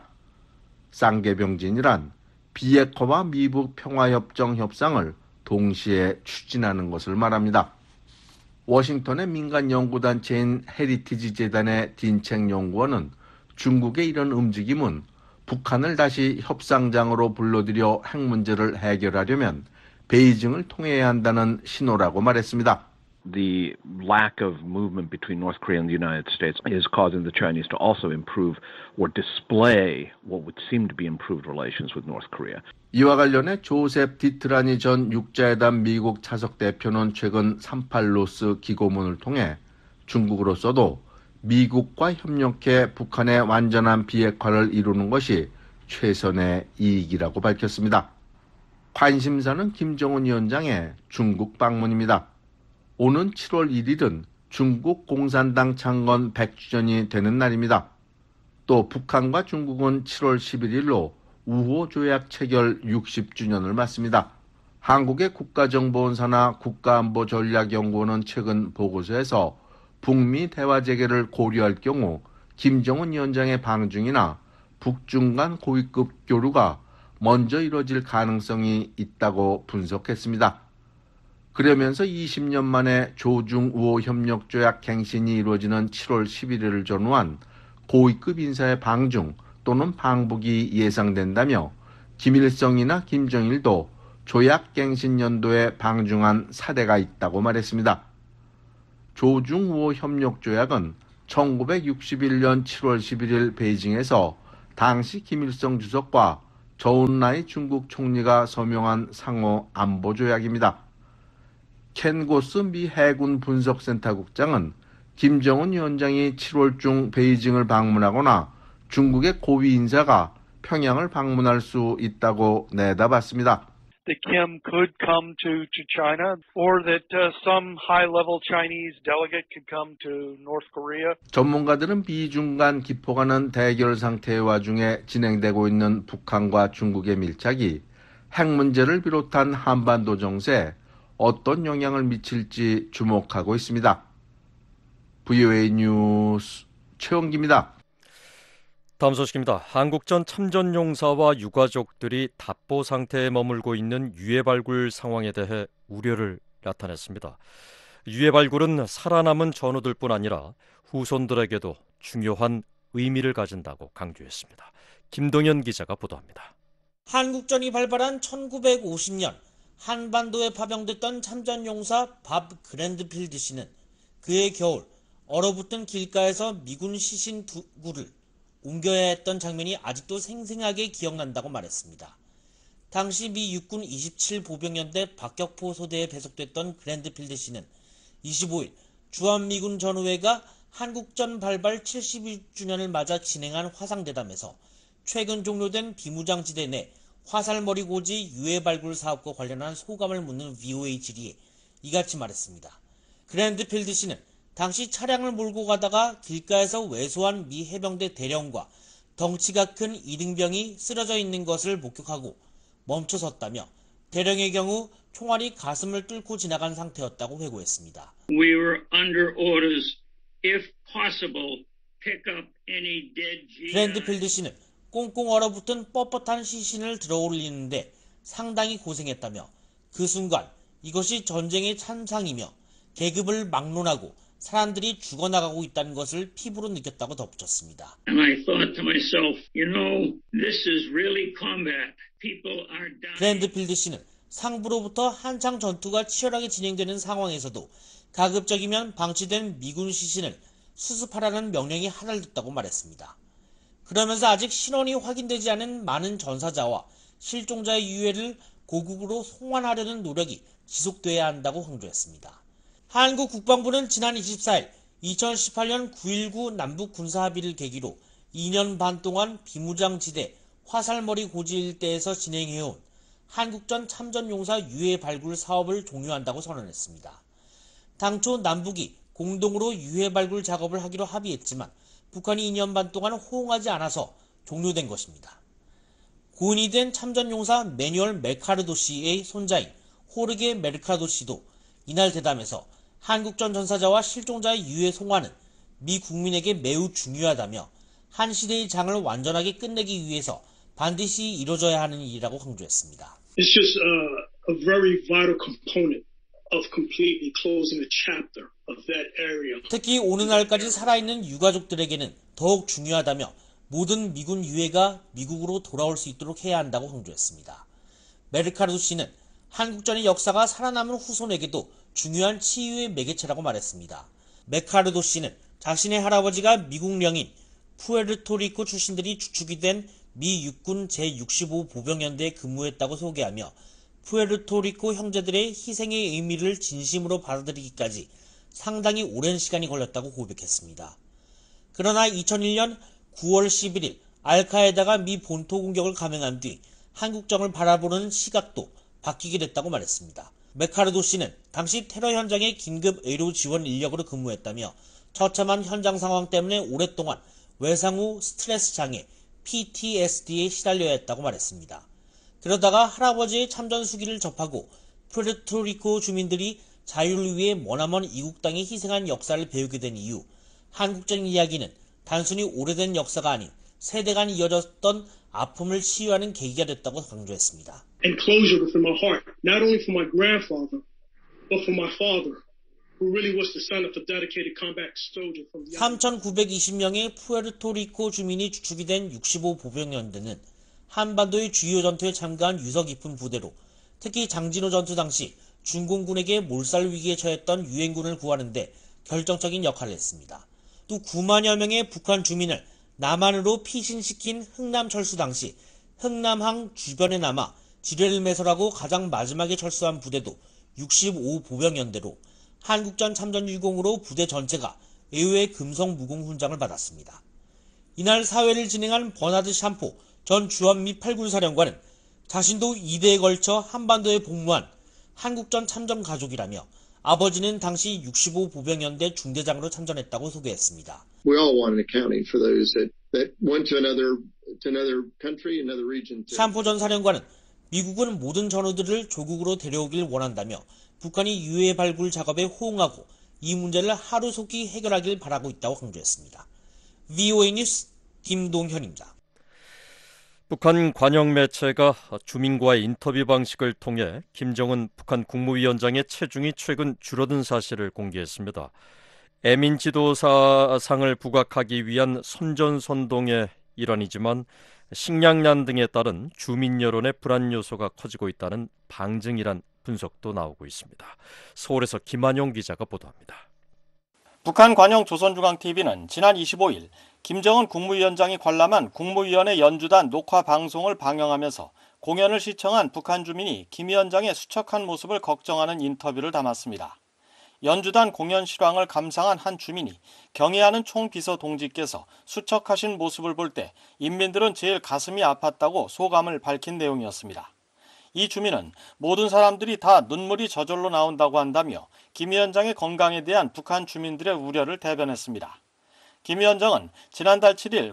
쌍궤병진이란 비핵화와 미북 평화협정 협상을 동시에 추진하는 것을 말합니다. 워싱턴의 민간 연구단체인 헤리티지 재단의 딘책 연구원은 중국의 이런 움직임은 북한을 다시 협상장으로 불러들여 핵 문제를 해결하려면 베이징을 통해야 한다는 신호라고 말했습니다. the lack of movement between North Korea and the United States is causing the Chinese to also improve or display what would seem to be improved relations with North Korea. 이와 관련해 조셉 디트라니 전 육자회담 미국 차석 대표는 최근 삼팔로스 기고문을 통해 중국으로서도 미국과 협력해 북한의 완전한 비핵화를 이루는 것이 최선의 이익이라고 밝혔습니다. 관심사는 김정은 위원장의 중국 방문입니다. 오는 칠월 일일은 중국 공산당 창건 백 주년이 되는 날입니다. 또 북한과 중국은 칠월 십일일로 우호 조약 체결 육십 주년을 맞습니다. 한국의 국가정보원사나 국가안보전략연구원은 최근 보고서에서 북미 대화 재개를 고려할 경우 김정은 위원장의 방중이나 북중 간 고위급 교류가 먼저 이뤄질 가능성이 있다고 분석했습니다. 그러면서 이십 년 만에 조중 우호 협력 조약 갱신이 이루어지는 칠월 십일일을 전후한 고위급 인사의 방중 또는 방북이 예상된다며 김일성이나 김정일도 조약 갱신 연도에 방중한 사례가 있다고 말했습니다. 조중 우호 협력 조약은 천구백육십일년 칠월 십일일 베이징에서 당시 김일성 주석과 저운라이 중국 총리가 서명한 상호 안보 조약입니다. 켄 고스 미 해군 분석센터국장은 김정은 위원장이 칠월 중 베이징을 방문하거나 중국의 고위 인사가 평양을 방문할 수 있다고 내다봤습니다. That Kim could come to, to China, or that uh, some high-level Chinese delegate could come to North Korea. 전문가들은 미중 간 기포가는 대결 상태의 와중에 진행되고 있는 북한과 중국의 밀착이 핵 문제를 비롯한 한반도 정세에 어떤 영향을 미칠지 주목하고 있습니다. 브이오에이 뉴스 최원기입니다. 다음 소식입니다. 한국전 참전용사와 유가족들이 답보 상태에 머물고 있는 유해 발굴 상황에 대해 우려를 나타냈습니다. 유해 발굴은 살아남은 전우들뿐 아니라 후손들에게도 중요한 의미를 가진다고 강조했습니다. 김동현 기자가 보도합니다. 한국전이 발발한 천구백오십년 한반도에 파병됐던 참전용사 밥 그랜드필드 씨는 그해 겨울 얼어붙은 길가에서 미군 시신 두 구를 옮겨야 했던 장면이 아직도 생생하게 기억난다고 말했습니다. 당시 미 육군 이십칠 보병연대 박격포 소대에 배속됐던 그랜드필드 씨는 이십오일 주한미군 전후회가 한국전 발발 칠십 주년을 맞아 진행한 화상대담에서 최근 종료된 비무장지대 내 화살머리 고지 유해 발굴 사업과 관련한 소감을 묻는 브이오에이 질의에 이같이 말했습니다. 그랜드필드 씨는 당시 차량을 몰고 가다가 길가에서 왜소한 미 해병대 대령과 덩치가 큰 이등병이 쓰러져 있는 것을 목격하고 멈춰섰다며 대령의 경우 총알이 가슴을 뚫고 지나간 상태였다고 회고했습니다. We were under orders, if possible, pick up any dead G I. 그랜드필드 씨는 꽁꽁 얼어붙은 뻣뻣한 시신을 들어올리는데 상당히 고생했다며 그 순간 이것이 전쟁의 찬상이며 계급을 막론하고 사람들이 죽어나가고 있다는 것을 피부로 느꼈다고 덧붙였습니다. And I thought to myself, you know, this is really combat. People are dying. 그랜드필드 씨는 상부로부터 한창 전투가 치열하게 진행되는 상황에서도 가급적이면 방치된 미군 시신을 수습하라는 명령이 하달됐다고 말했습니다. 그러면서 아직 신원이 확인되지 않은 많은 전사자와 실종자의 유해를 고국으로 송환하려는 노력이 지속돼야 한다고 강조했습니다. 한국 국방부는 지난 이십사일 이천십팔년 구일구 남북 군사합의를 계기로 이 년 반 동안 비무장지대 화살머리 고지 일대에서 진행해온 한국전 참전용사 유해 발굴 사업을 종료한다고 선언했습니다. 당초 남북이 공동으로 유해 발굴 작업을 하기로 합의했지만 북한이 이 년 반 동안 호응하지 않아서 종료된 것입니다. 고인이 된 참전용사 매뉴얼 메카르도 씨의 손자인 호르게 메르카도 씨도 이날 대담에서 한국전 전사자와 실종자의 유해 송환은 미 국민에게 매우 중요하다며 한 시대의 장을 완전하게 끝내기 위해서 반드시 이루어져야 하는 일이라고 강조했습니다. It's just a, a very vital component of completely closing a chapter of that area. 특히 오늘날까지 살아있는 유가족들에게는 더욱 중요하다며 모든 미군 유해가 미국으로 돌아올 수 있도록 해야 한다고 강조했습니다. 메르카르도 씨는 한국전의 역사가 살아남은 후손에게도 중요한 치유의 매개체라고 말했습니다. 메카르도 씨는 자신의 할아버지가 미국령인 푸에르토리코 출신들이 주축이 된 미 육군 제육십오 보병연대에 근무했다고 소개하며 푸에르토리코 형제들의 희생의 의미를 진심으로 받아들이기까지 상당히 오랜 시간이 걸렸다고 고백했습니다. 그러나 이천일 년 구월 십일일 알카에다가 미 본토 공격을 감행한 뒤 한국정을 바라보는 시각도 바뀌게 됐다고 말했습니다. 메카르도 씨는 당시 테러 현장에 긴급 의료 지원 인력으로 근무했다며 처참한 현장 상황 때문에 오랫동안 외상 후 스트레스 장애 피티에스디에 시달려야 했다고 말했습니다. 그러다가 할아버지의 참전 수기를 접하고 푸에르토리코 주민들이 자유를 위해 머나먼 이국 땅에 희생한 역사를 배우게 된 이후 한국전 이야기는 단순히 오래된 역사가 아닌 세대 간 이어졌던 아픔을 치유하는 계기가 됐다고 강조했습니다. And closure within my heart, not only for my grandfather, but for my father, who really was the son of a dedicated combat soldier from the 삼천구백이십 명의 푸에르토리코 주민이 주축이 된 육십오 보병연대는 한반도의 주요 전투에 참가한 유서 깊은 부대로 특히 장진호 전투 당시 중공군에게 몰살 위기에 처했던 유엔군을 구하는 데 결정적인 역할을 했습니다. 또 구만여 명의 북한 주민을 남한으로 피신시킨 흥남 철수 당시 흥남항 주변에 남아 지뢰를 매설하고 가장 마지막에 철수한 부대도 육십오 보병연대로 한국전 참전 유공으로 부대 전체가 의외의 금성 무공 훈장을 받았습니다. 이날 사회를 진행한 버나드 샴포 전 주한미 팔군사령관은 자신도 이 대에 걸쳐 한반도에 복무한 한국전 참전 가족이라며 아버지는 당시 육십오 보병연대 중대장으로 참전했다고 소개했습니다. We all want an accounting for those that, that went to another, to another country, another region. 샴포 전 사령관은 미국은 모든 전우들을 조국으로 데려오길 원한다며 북한이 유해 발굴 작업에 호응하고 이 문제를 하루속히 해결하길 바라고 있다고 강조했습니다. 브이오에이 뉴스 김동현입니다. 북한 관영 매체가 주민과의 인터뷰 방식을 통해 김정은 북한 국무위원장의 체중이 최근 줄어든 사실을 공개했습니다. 애민 지도사상을 부각하기 위한 선전선동의 일환이지만 식량난 등에 따른 주민 여론의 불안 요소가 커지고 있다는 방증이란 분석도 나오고 있습니다. 서울에서 김한용 기자가 보도합니다. 북한 관영 조선중앙티비는 지난 이십오일 김정은 국무위원장이 관람한 국무위원회 연주단 녹화 방송을 방영하면서 공연을 시청한 북한 주민이 김 위원장의 수척한 모습을 걱정하는 인터뷰를 담았습니다. 연주단 공연 실황을 감상한 한 주민이 경애하는 총비서 동지께서 수척하신 모습을 볼 때 인민들은 제일 가슴이 아팠다고 소감을 밝힌 내용이었습니다. 이 주민은 모든 사람들이 다 눈물이 저절로 나온다고 한다며 김 위원장의 건강에 대한 북한 주민들의 우려를 대변했습니다. 김 위원장은 지난달 칠일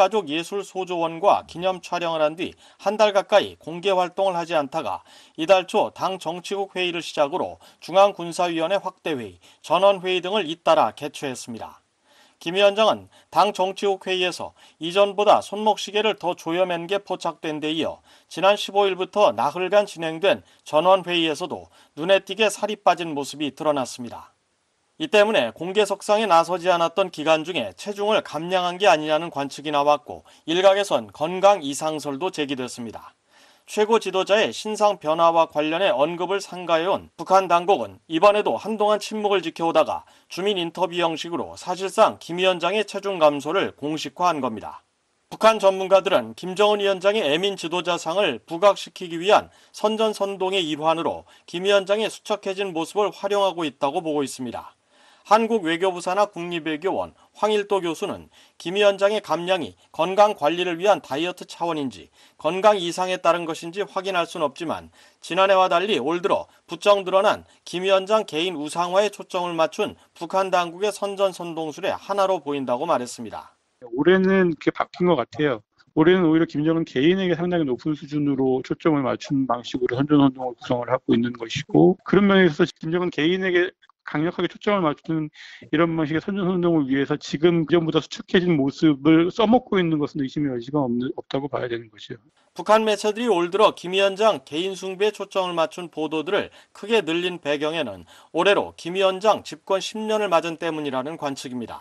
군인가족예술소조원과 기념 촬영을 한 뒤 한 달 가까이 공개 활동을 하지 않다가 이달 초 당 정치국 회의를 시작으로 중앙군사위원회 확대회의, 전원회의 등을 잇따라 개최했습니다. 김 위원장은 당 정치국 회의에서 이전보다 손목시계를 더 조여맨 게 포착된 데 이어 지난 십오일부터 나흘간 진행된 전원회의에서도 눈에 띄게 살이 빠진 모습이 드러났습니다. 이 때문에 공개석상에 나서지 않았던 기간 중에 체중을 감량한 게 아니냐는 관측이 나왔고 일각에선 건강 이상설도 제기됐습니다. 최고 지도자의 신상 변화와 관련해 언급을 삼가해온 북한 당국은 이번에도 한동안 침묵을 지켜오다가 주민 인터뷰 형식으로 사실상 김 위원장의 체중 감소를 공식화한 겁니다. 북한 전문가들은 김정은 위원장의 애민 지도자상을 부각시키기 위한 선전선동의 일환으로 김 위원장의 수척해진 모습을 활용하고 있다고 보고 있습니다. 한국 외교부 산하 국립외교원 황일도 교수는 김 위원장의 감량이 건강 관리를 위한 다이어트 차원인지 건강 이상에 따른 것인지 확인할 수는 없지만 지난해와 달리 올 들어 부쩍 늘어난 김 위원장 개인 우상화에 초점을 맞춘 북한 당국의 선전선동술의 하나로 보인다고 말했습니다. 올해는 그게 바뀐 것 같아요. 올해는 오히려 김정은 개인에게 상당히 높은 수준으로 초점을 맞춘 방식으로 선전선동을 구성을 하고 있는 것이고 그런 면에서 김정은 개인에게 강력하게 초점을 맞추는 이런 방식의 선전선동을 위해서 지금 이전보다 수척해진 모습을 써먹고 있는 것은 의심의 여지가 없는, 없다고 봐야 되는 것이죠. 북한 매체들이 올 들어 김 위원장 개인 숭배에 초점을 맞춘 보도들을 크게 늘린 배경에는 올해로 김 위원장 집권 십 년을 맞은 때문이라는 관측입니다.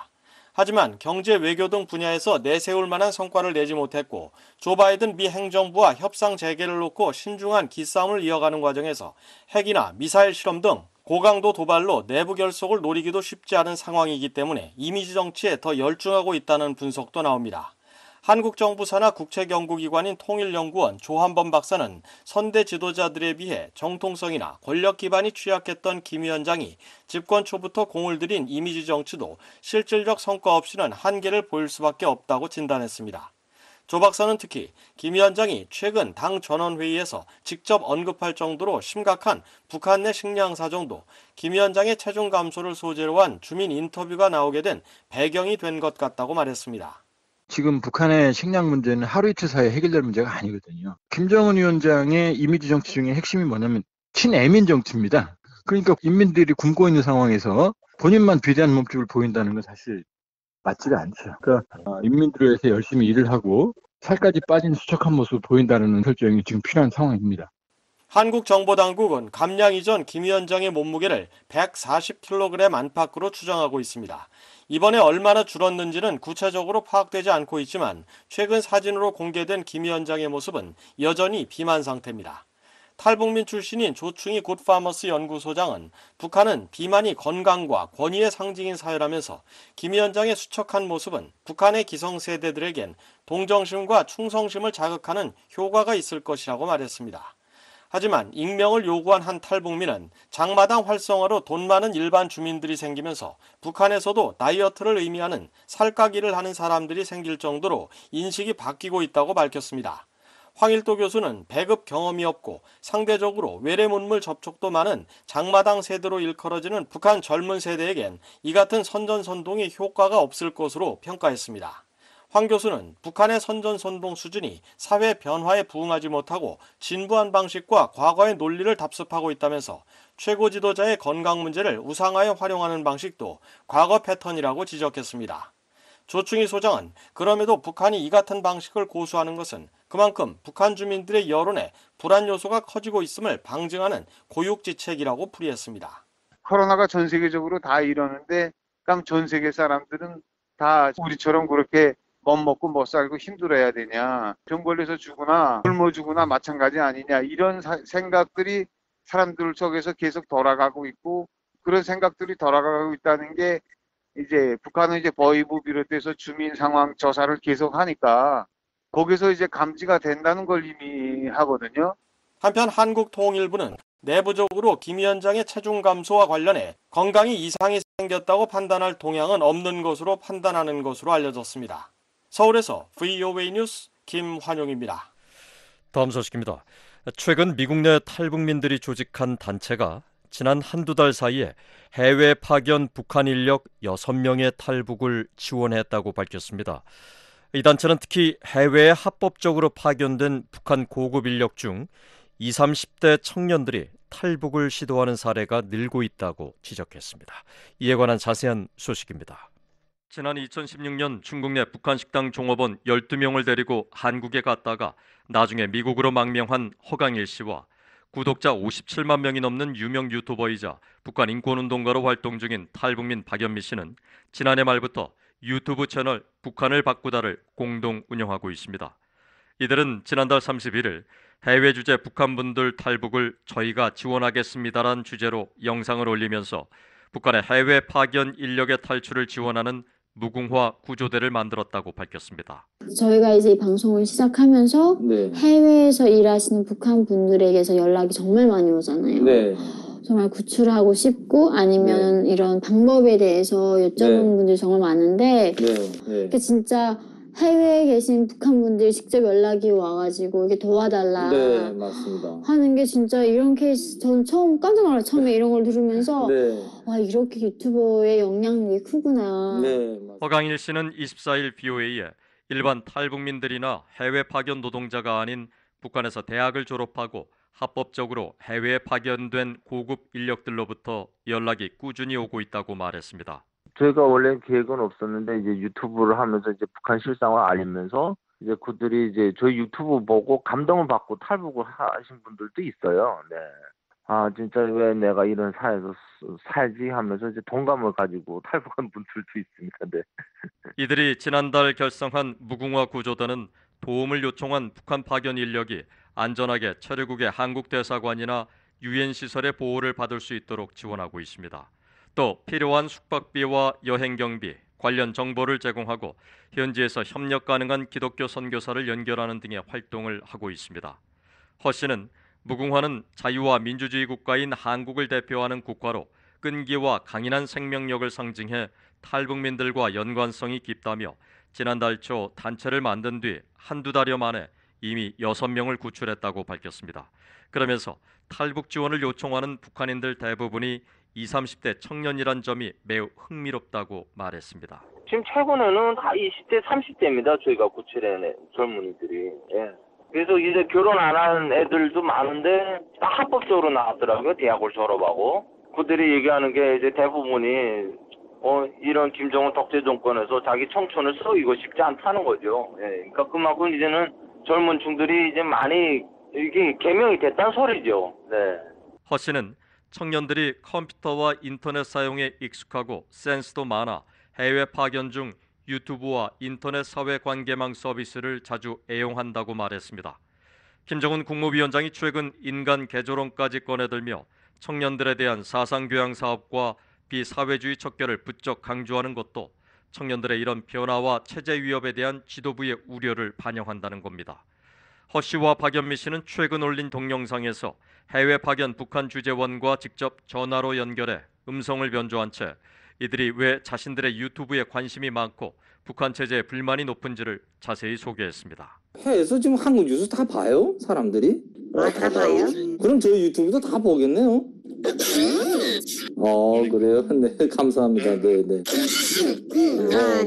하지만 경제 외교 등 분야에서 내세울 만한 성과를 내지 못했고 조 바이든 미 행정부와 협상 재개를 놓고 신중한 기싸움을 이어가는 과정에서 핵이나 미사일 실험 등 고강도 도발로 내부 결속을 노리기도 쉽지 않은 상황이기 때문에 이미지 정치에 더 열중하고 있다는 분석도 나옵니다. 한국 정부 산하 국책연구기관인 통일연구원 조한범 박사는 선대 지도자들에 비해 정통성이나 권력 기반이 취약했던 김 위원장이 집권 초부터 공을 들인 이미지 정치도 실질적 성과 없이는 한계를 보일 수밖에 없다고 진단했습니다. 조 박사는 특히 김 위원장이 최근 당 전원회의에서 직접 언급할 정도로 심각한 북한 내 식량 사정도 김 위원장의 체중 감소를 소재로 한 주민 인터뷰가 나오게 된 배경이 된 것 같다고 말했습니다. 지금 북한의 식량 문제는 하루 이틀 사이에 해결될 문제가 아니거든요. 김정은 위원장의 이미지 정치 중에 핵심이 뭐냐면 친애민 정치입니다. 그러니까 인민들이 굶고 있는 상황에서 본인만 비대한 몸집을 보인다는 건 사실 맞지가 않죠. 그러니까 인민들을 위해서 열심히 일을 하고 살까지 빠진 수척한 모습을 보인다는 설정이 지금 필요한 상황입니다. 한국 정보당국은 감량 이전 김 위원장의 몸무게를 백사십 킬로그램 안팎으로 추정하고 있습니다. 이번에 얼마나 줄었는지는 구체적으로 파악되지 않고 있지만 최근 사진으로 공개된 김 위원장의 모습은 여전히 비만 상태입니다. 탈북민 출신인 조충희 굿파머스 연구소장은 북한은 비만이 건강과 권위의 상징인 사회라면서 김 위원장의 수척한 모습은 북한의 기성세대들에겐 동정심과 충성심을 자극하는 효과가 있을 것이라고 말했습니다. 하지만 익명을 요구한 한 탈북민은 장마당 활성화로 돈 많은 일반 주민들이 생기면서 북한에서도 다이어트를 의미하는 살까기를 하는 사람들이 생길 정도로 인식이 바뀌고 있다고 밝혔습니다. 황일도 교수는 배급 경험이 없고 상대적으로 외래문물 접촉도 많은 장마당 세대로 일컬어지는 북한 젊은 세대에겐 이 같은 선전선동이 효과가 없을 것으로 평가했습니다. 황 교수는 북한의 선전선동 수준이 사회 변화에 부응하지 못하고 진부한 방식과 과거의 논리를 답습하고 있다면서 최고 지도자의 건강 문제를 우상화에 활용하는 방식도 과거 패턴이라고 지적했습니다. 조충희 소장은 그럼에도 북한이 이 같은 방식을 고수하는 것은 그만큼 북한 주민들의 여론에 불안 요소가 커지고 있음을 방증하는 고육지책이라고 풀이했습니다. 코로나가 전 세계적으로 다 이러는데 그럼 전 세계 사람들은 다 우리처럼 그렇게 못 먹고 못 살고 힘들어야 되냐, 병 걸려서 죽으나 굶어 죽으나 마찬가지 아니냐, 이런 사, 생각들이 사람들 속에서 계속 돌아가고 있고, 그런 생각들이 돌아가고 있다는 게 이제 북한은 이제 버이부 비롯해서 주민 상황 조사를 계속 하니까 거기서 이제 감지가 된다는 걸 이미 하거든요. 한편 한국통일부는 내부적으로 김 위원장의 체중 감소와 관련해 건강이 이상이 생겼다고 판단할 동향은 없는 것으로 판단하는 것으로 알려졌습니다. 서울에서 브이오에이 뉴스 김환용입니다. 다음 소식입니다. 최근 미국 내 탈북민들이 조직한 단체가 지난 한두 달 사이에 해외 파견 북한 인력 여섯 명의 탈북을 지원했다고 밝혔습니다. 이 단체는 특히 해외에 합법적으로 파견된 북한 고급 인력 중 이십, 삼십 대 청년들이 탈북을 시도하는 사례가 늘고 있다고 지적했습니다. 이에 관한 자세한 소식입니다. 지난 이천십육 년 중국 내 북한 식당 종업원 열두 명을 데리고 한국에 갔다가 나중에 미국으로 망명한 허강일 씨와 구독자 오십칠만 명이 넘는 유명 유튜버이자 북한 인권운동가로 활동 중인 탈북민 박연미 씨는 지난해 말부터 유튜브 채널 북한을 바꾸다를 공동 운영하고 있습니다. 이들은 지난달 삼십일 일 해외 주재 북한분들 탈북을 저희가 지원하겠습니다란 주제로 영상을 올리면서 북한의 해외 파견 인력의 탈출을 지원하는 무궁화 구조대를 만들었다고 밝혔습니다. 저희가 이제 이 방송을 시작하면서 네. 해외에서 일하시는 북한 분들에게서 연락이 정말 많이 오잖아요. 네. 정말 구출하고 싶고 아니면 네. 이런 방법에 대해서 여쭤보는 네. 분들이 정말 많은데 네. 네. 진짜 해외에 계신 북한 분들이 직접 연락이 와가지고 이게 도와달라 네, 맞습니다. 하는 게 진짜 이런 케이스 전 처음 깜짝 놀랐어요. 처음에 이런 걸 들으면서 네. 와 이렇게 유튜버의 영향력이 크구나. 네, 허강일 씨는 이십사 일 비오에이에 일반 탈북민들이나 해외 파견 노동자가 아닌 북한에서 대학을 졸업하고 합법적으로 해외에 파견된 고급 인력들로부터 연락이 꾸준히 오고 있다고 말했습니다. 저희가 원래 계획은 없었는데 이제 유튜브를 하면서 이제 북한 실상을 알리면서 이제 그들이 이제 저희 유튜브 보고 감동을 받고 탈북을 하신 분들도 있어요. 네. 아, 진짜 왜 내가 이런 사회에서 살지 하면서 이제 동감을 가지고 탈북한 분들도 있습니다. 네. 이들이 지난달 결성한 무궁화 구조단은 도움을 요청한 북한 파견 인력이 안전하게 체류국의 한국 대사관이나 유엔 시설의 보호를 받을 수 있도록 지원하고 있습니다. 또 필요한 숙박비와 여행 경비, 관련 정보를 제공하고 현지에서 협력 가능한 기독교 선교사를 연결하는 등의 활동을 하고 있습니다. 허 씨는 무궁화는 자유와 민주주의 국가인 한국을 대표하는 국가로 끈기와 강인한 생명력을 상징해 탈북민들과 연관성이 깊다며 지난달 초 단체를 만든 뒤 한두 달여 만에 이미 여섯 명을 구출했다고 밝혔습니다. 그러면서 탈북 지원을 요청하는 북한인들 대부분이 이십, 삼십 대 청년이란 점이 매우 흥미롭다고 말했습니다. 지금 최근에는 다 이십 대, 삼십 대입니다. 저희가 구출한 젊은이들이. 예. 그래서 이제 결혼 안 한 애들도 많은데 다 합법적으로 나왔더라고요. 대학을 졸업하고. 그들이 얘기하는 게 이제 대부분이 어 이런 김정은 독재 정권에서 자기 청춘을 썩이고 싶지 않다는 거죠. 예. 그러니까 그만큼 이제는 젊은 층들이 이제 많이 이게 개명이 됐다는 소리죠. 네. 허 씨는 청년들이 컴퓨터와 인터넷 사용에 익숙하고 센스도 많아 해외 파견 중 유튜브와 인터넷 사회관계망 서비스를 자주 애용한다고 말했습니다. 김정은 국무위원장이 최근 인간 개조론까지 꺼내들며 청년들에 대한 사상교양 사업과 비사회주의 척결을 부쩍 강조하는 것도 청년들의 이런 변화와 체제 위협에 대한 지도부의 우려를 반영한다는 겁니다. 허 씨와 박연미 씨는 최근 올린 동영상에서 해외 파견 북한 주재원과 직접 전화로 연결해 음성을 변조한 채 이들이 왜 자신들의 유튜브에 관심이 많고 북한 체제에 불만이 높은지를 자세히 소개했습니다. 해외에서 지금 한국 뉴스 다 봐요? 사람들이? 아, 다 봐요? 그럼 저 유튜브도 다 보겠네요? 어, 그래요? 네, 감사합니다. 네, 네. 아,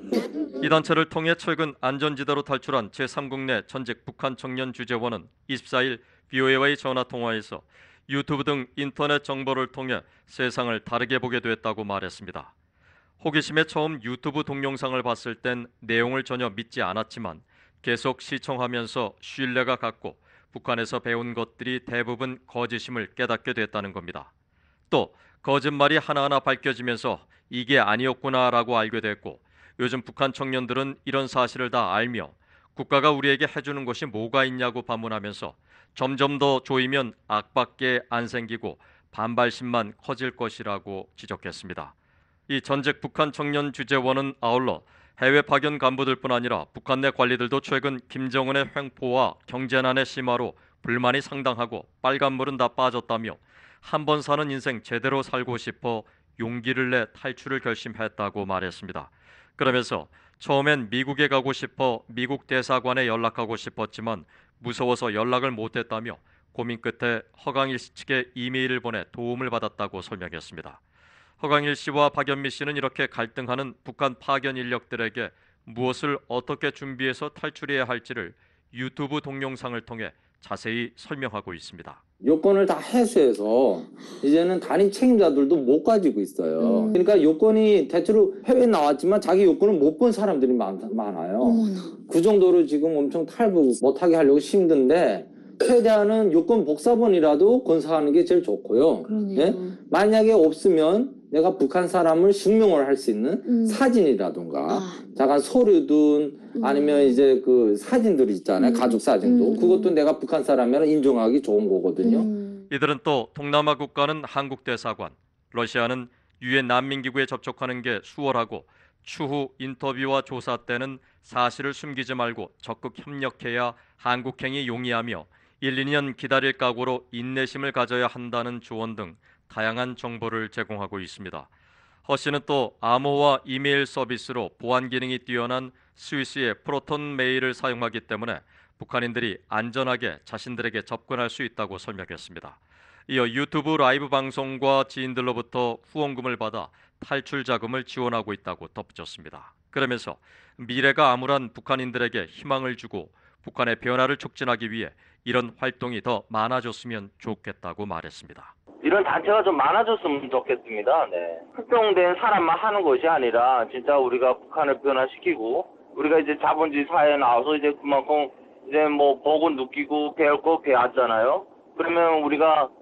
네. 이 단체를 통해 최근 안전지대로 탈출한 제삼국 내 전직 북한 청년 주재원은 이십사일 비오에이와의 전화통화에서 유튜브 등 인터넷 정보를 통해 세상을 다르게 보게 됐다고 말했습니다. 호기심에 처음 유튜브 동영상을 봤을 땐 내용을 전혀 믿지 않았지만 계속 시청하면서 신뢰가 갔고 북한에서 배운 것들이 대부분 거짓임을 깨닫게 됐다는 겁니다. 또 거짓말이 하나하나 밝혀지면서 이게 아니었구나라고 알게 됐고 요즘 북한 청년들은 이런 사실을 다 알며 국가가 우리에게 해주는 것이 뭐가 있냐고 반문하면서 점점 더 조이면 악밖에 안 생기고 반발심만 커질 것이라고 지적했습니다. 이 전직 북한 청년 주재원은 아울러 해외 파견 간부들뿐 아니라 북한 내 관리들도 최근 김정은의 횡포와 경제난의 심화로 불만이 상당하고 빨간물은 다 빠졌다며 한 번 사는 인생 제대로 살고 싶어 용기를 내 탈출을 결심했다고 말했습니다. 그러면서 처음엔 미국에 가고 싶어 미국 대사관에 연락하고 싶었지만 무서워서 연락을 못했다며 고민 끝에 허강일 씨 측에 이메일을 보내 도움을 받았다고 설명했습니다. 허강일 씨와 박연미 씨는 이렇게 갈등하는 북한 파견 인력들에게 무엇을 어떻게 준비해서 탈출해야 할지를 유튜브 동영상을 통해 자세히 설명하고 있습니다. 요건을 다 해소해서 이제는 단임 책임자들도 못 가지고 있어요. 음. 그러니까 요건이 대체로 해외에 나왔지만 자기 요건을 못 본 사람들이 많, 많아요. 어머나. 그 정도로 지금 엄청 탈북 못하게 하려고 힘든데 최대한은 요건 복사본이라도 건사하는 게 제일 좋고요. 예? 만약에 없으면 내가 북한 사람을 증명을 할 수 있는 음. 사진이라든가 아. 잠깐 서류든 음. 아니면 이제 그 사진들 있잖아요. 음. 가족 사진도. 음. 그것도 내가 북한 사람이라 인정하기 좋은 거거든요. 음. 이들은 또 동남아 국가는 한국 대사관, 러시아는 유엔 난민기구에 접촉하는 게 수월하고 추후 인터뷰와 조사 때는 사실을 숨기지 말고 적극 협력해야 한국행이 용이하며 일, 이 년 기다릴 각오로 인내심을 가져야 한다는 조언 등 다양한 정보를 제공하고 있습니다. 허 씨는 또 암호화 이메일 서비스로 보안 기능이 뛰어난 스위스의 프로톤 메일을 사용하기 때문에 북한인들이 안전하게 자신들에게 접근할 수 있다고 설명했습니다. 이어 유튜브 라이브 방송과 지인들로부터 후원금을 받아 탈출 자금을 지원하고 있다고 덧붙였습니다. 그러면서 미래가 암울한 북한인들에게 희망을 주고 북한의 변화를 촉진하기 위해 이런 활동이 더 많아졌으면 좋겠다고 말했습니다. 이런 단체가 좀 많아졌으면 좋겠습니다. 네. 특정된 사람만 하는 것이 아니라 진짜 우리가 북한을 변화시키고 우리가 이제 자본주의 사회에 나와서 이제 그만큼 이제 뭐 보고 느끼고 배울 거 배웠잖아요. 그러면 우리가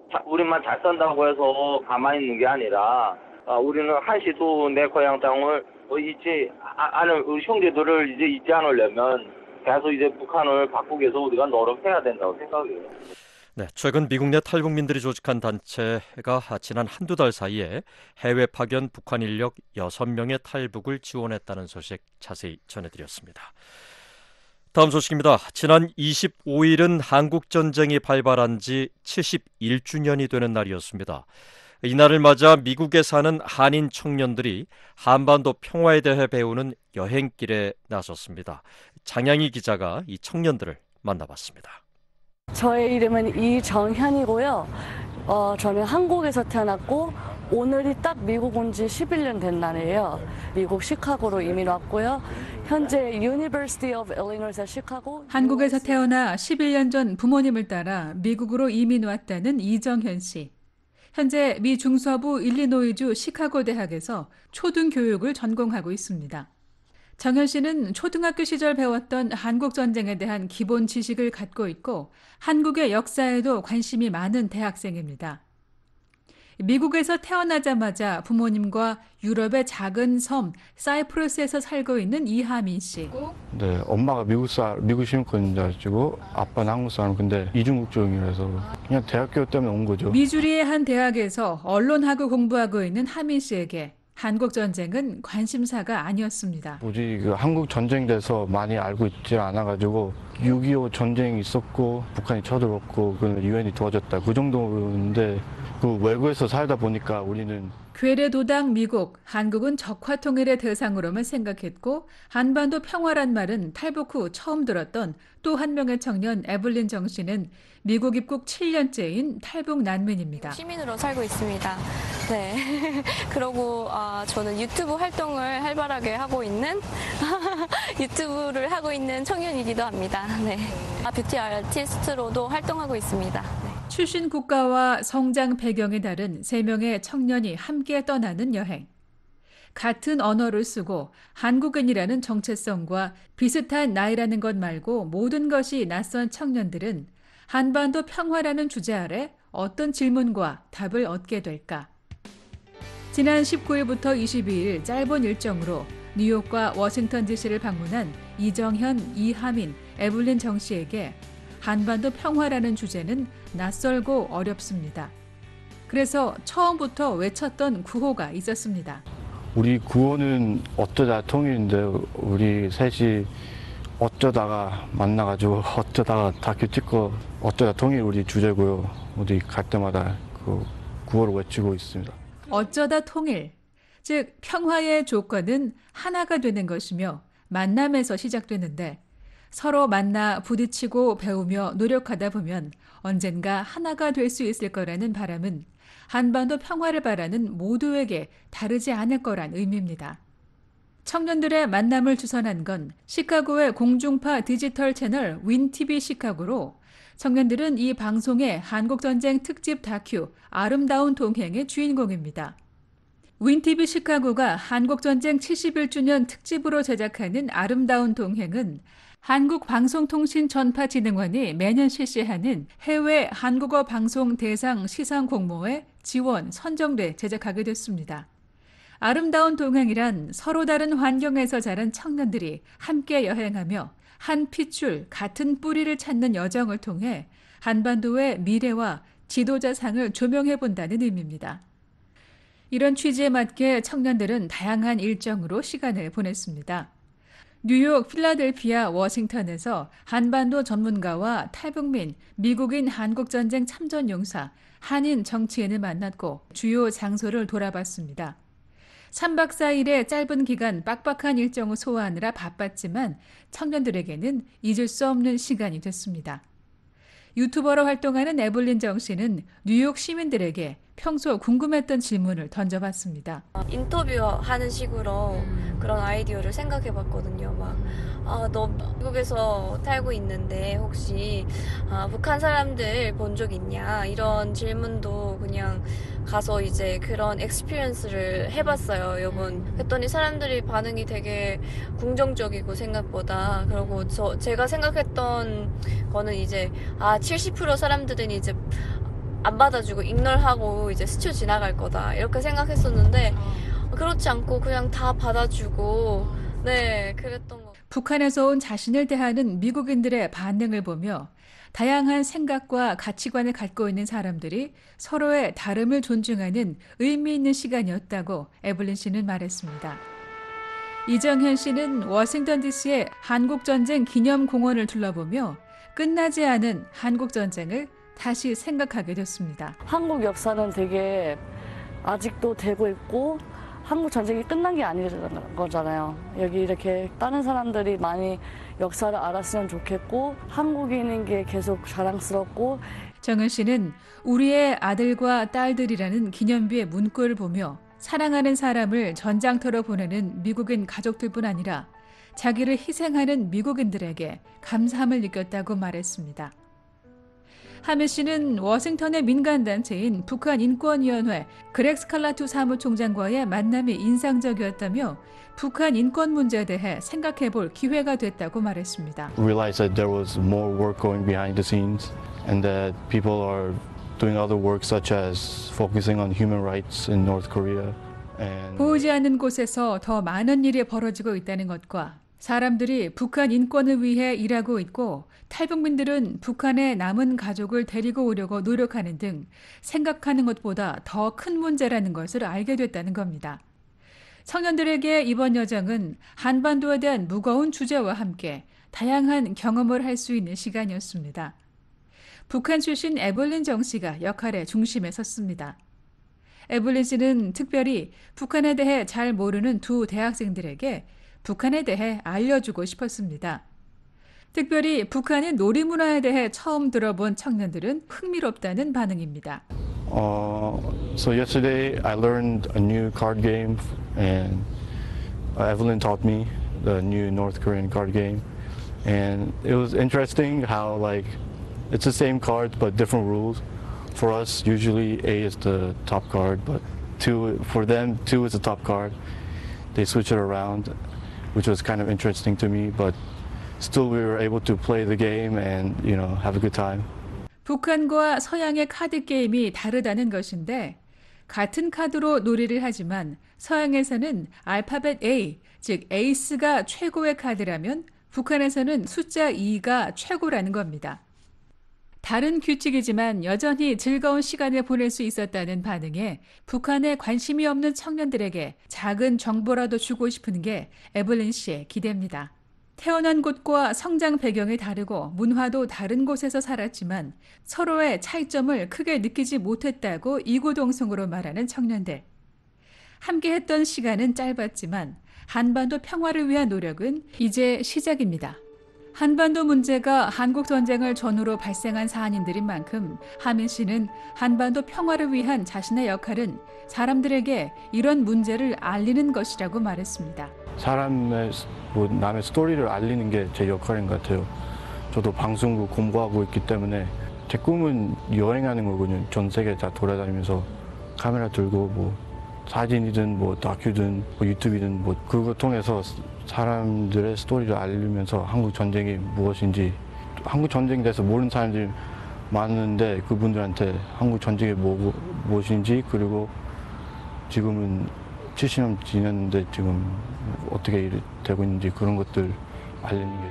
자, 우리만 잘 산다고 해서 가만히 있는 게 아니라 아, 우리는 한시도 내 고향 땅을 어, 잊지 않을 우리 형제들을 이제 잊지 않으려면 계속 이제 북한을 바꾸기 위해서 우리가 노력해야 된다고 생각해요. 네, 최근 미국 내 탈북민들이 조직한 단체가 지난 한두 달 사이에 해외 파견 북한 인력 여섯 명의 탈북을 지원했다는 소식 자세히 전해드렸습니다. 다음 소식입니다. 지난 이십오일은 한국전쟁이 발발한 지 칠십일 주년이 되는 날이었습니다. 이날을 맞아 미국에 사는 한인 청년들이 한반도 평화에 대해 배우는 여행길에 나섰습니다. 장양희 기자가 이 청년들을 만나봤습니다. 저의 이름은 이정현이고요. 어, 저는 한국에서 태어났고 오늘이 딱 미국 온 지 십일 년 된 날이에요. 미국 시카고로 이민 왔고요. 현재 University of Illinois의 시카고. 한국에서 태어나 십일 년 전 부모님을 따라 미국으로 이민 왔다는 이정현 씨. 현재 미 중서부 일리노이주 시카고 대학에서 초등교육을 전공하고 있습니다. 정현 씨는 초등학교 시절 배웠던 한국 전쟁에 대한 기본 지식을 갖고 있고 한국의 역사에도 관심이 많은 대학생입니다. 미국에서 태어나자마자 부모님과 유럽의 작은 섬 사이프러스에서 살고 있는 이하민 씨. 네, 엄마가 미국 사 미국 시민권자시고 아빠는 한국 사람. 근데 이중국적이라서 그냥 대학교 때문에 온 거죠. 미주리의 한 대학에서 언론학을 공부하고 있는 하민 씨에게 한국 전쟁은 관심사가 아니었습니다. 뭐지 그 한국 전쟁에 대해서 많이 알고 있지 않아가지고 육이오 전쟁이 있었고 북한이 쳐들었고 그 유엔이 도와줬다 그 정도인데 그 외국에서 살다 보니까 우리는 괴뢰도당 미국, 한국은 적화통일의 대상으로만 생각했고 한반도 평화란 말은 탈북 후 처음 들었던 또 한 명의 청년 에블린 정 씨는 미국 입국 칠 년째인 탈북 난민입니다. 시민으로 살고 있습니다. 네. 그리고 어, 저는 유튜브 활동을 활발하게 하고 있는 유튜브를 하고 있는 청년이기도 합니다. 네. 아, 뷰티 아티스트로도 활동하고 있습니다. 네. 출신 국가와 성장 배경이 다른 세 명의 청년이 함께 떠나는 여행. 같은 언어를 쓰고 한국인이라는 정체성과 비슷한 나이라는 것 말고 모든 것이 낯선 청년들은 한반도 평화라는 주제 아래 어떤 질문과 답을 얻게 될까? 지난 십구일부터 이십이일 짧은 일정으로 뉴욕과 워싱턴 디씨를 방문한 이정현, 이하민, 에블린 정 씨에게 한반도 평화라는 주제는 낯설고 어렵습니다. 그래서 처음부터 외쳤던 구호가 있었습니다. 우리 구호는 어쩌다 통일인데 우리 셋이 어쩌다가 만나가지고 어쩌다가 다큐 찍고 어쩌다 통일 우리 주제고요. 어디 갈 때마다 그 구호를 외치고 있습니다. 어쩌다 통일, 즉 평화의 조건은 하나가 되는 것이며 만남에서 시작되는데 서로 만나 부딪히고 배우며 노력하다 보면 언젠가 하나가 될 수 있을 거라는 바람은 한반도 평화를 바라는 모두에게 다르지 않을 거란 의미입니다. 청년들의 만남을 주선한 건 시카고의 공중파 디지털 채널 윈티비 시카고로 청년들은 이 방송의 한국전쟁 특집 다큐 아름다운 동행의 주인공입니다. 윈티비 시카고가 한국전쟁 칠십일 주년 특집으로 제작하는 아름다운 동행은 한국방송통신전파진흥원이 매년 실시하는 해외 한국어 방송 대상 시상 공모에 지원, 선정돼 제작하게 됐습니다. 아름다운 동행이란 서로 다른 환경에서 자란 청년들이 함께 여행하며 한 핏줄 같은 뿌리를 찾는 여정을 통해 한반도의 미래와 지도자상을 조명해본다는 의미입니다. 이런 취지에 맞게 청년들은 다양한 일정으로 시간을 보냈습니다. 뉴욕, 필라델피아, 워싱턴에서 한반도 전문가와 탈북민, 미국인 한국전쟁 참전용사, 한인 정치인을 만났고 주요 장소를 돌아봤습니다. 삼박 사일의 짧은 기간 빡빡한 일정을 소화하느라 바빴지만 청년들에게는 잊을 수 없는 시간이 됐습니다. 유튜버로 활동하는 에블린 정 씨는 뉴욕 시민들에게 평소 궁금했던 질문을 던져봤습니다. 인터뷰하는 식으로 그런 아이디어를 생각해봤거든요. 막, 아, 너 미국에서 살고 있는데 혹시 아, 북한 사람들 본 적 있냐? 이런 질문도 그냥 가서 이제 그런 엑스피리언스를 해봤어요. 여분. 그랬더니 사람들이 반응이 되게 긍정적이고 생각보다. 그리고 저 제가 생각했던 거는 이제 아 칠십 퍼센트 사람들은 이제 안 받아주고 ignore하고 이제 스쳐 지나갈 거다 이렇게 생각했었는데 그렇지 않고 그냥 다 받아주고 네 그랬던 거. 북한에서 온 자신을 대하는 미국인들의 반응을 보며 다양한 생각과 가치관을 갖고 있는 사람들이 서로의 다름을 존중하는 의미 있는 시간이었다고 에블린 씨는 말했습니다. 이정현 씨는 워싱턴 디씨의 한국전쟁 기념공원을 둘러보며 끝나지 않은 한국전쟁을 다시 생각하게 됐습니다. 한국 역사는 되게 아직도 되고 있고 한국 전쟁이 끝난 게 아닌 거잖아요. 여기 이렇게 다른 사람들이 많이 역사를 알았으면 좋겠고 한국인인 게 계속 자랑스럽고. 정은 씨는 우리의 아들과 딸들이라는 기념비의 문구를 보며 사랑하는 사람을 전장터로 보내는 미국인 가족들뿐 아니라 자기를 희생하는 미국인들에게 감사함을 느꼈다고 말했습니다. 하메 씨는 워싱턴의 민간단체인 북한인권위원회 그렉 스칼라투 사무총장과의 만남이 인상적이었다며 북한 인권 문제에 대해 생각해볼 기회가 됐다고 말했습니다. Realized that there was more work going behind the scenes and that people are doing other work such as focusing on human rights in North Korea. And 보이지 않는 곳에서 더 많은 일이 벌어지고 있다는 것과 사람들이 북한 인권을 위해 일하고 있고 탈북민들은 북한의 남은 가족을 데리고 오려고 노력하는 등 생각하는 것보다 더 큰 문제라는 것을 알게 됐다는 겁니다. 청년들에게 이번 여정은 한반도에 대한 무거운 주제와 함께 다양한 경험을 할 수 있는 시간이었습니다. 북한 출신 에블린 정 씨가 역할의 중심에 섰습니다. 에블린 씨는 특별히 북한에 대해 잘 모르는 두 대학생들에게 북한에 대해 알려주고 싶었습니다. 특별히 북한의 놀이문화에 대해 처음 들어본 청년들은 흥미롭다는 반응입니다. Uh, so yesterday I learned a new card game and Evelyn taught me the new North Korean card game and it was interesting how like it's the same cards but different rules. For us usually A is the top card but two for them two is the top card. They switch it around, which was kind of interesting to me, but still we were able to play the game and, you know, have a good time. 북한과 서양의 카드 게임이 다르다는 것인데 같은 카드로 놀이를 하지만 서양에서는 알파벳 A, 즉 에이스가 최고의 카드라면 북한에서는 숫자 이가 최고라는 겁니다. 다른 규칙이지만 여전히 즐거운 시간을 보낼 수 있었다는 반응에 북한에 관심이 없는 청년들에게 작은 정보라도 주고 싶은 게 에블린 씨의 기대입니다. 태어난 곳과 성장 배경이 다르고 문화도 다른 곳에서 살았지만 서로의 차이점을 크게 느끼지 못했다고 이구동성으로 말하는 청년들. 함께했던 시간은 짧았지만 한반도 평화를 위한 노력은 이제 시작입니다. 한반도 문제가 한국 전쟁을 전후로 발생한 사안인들인 만큼 하민 씨는 한반도 평화를 위한 자신의 역할은 사람들에게 이런 문제를 알리는 것이라고 말했습니다. 사람의 뭐 남의 스토리를 알리는 게 제 역할인 것 같아요. 저도 방송국 공부하고 있기 때문에 제 꿈은 여행하는 거거든요. 전 세계 다 돌아다니면서 카메라 들고 뭐 사진이든 뭐 다큐든 뭐 유튜브든 뭐 그거 통해서 사람들의 스토리를 알리면서 한국 전쟁이 무엇인지 한국 전쟁에 대해서 모르는 사람들이 많은데 그분들한테 한국 전쟁이 뭐, 무엇인지 그리고 지금은 칠십 년 지났는데 지금 어떻게 되고 있는지 그런 것들 알리는 게.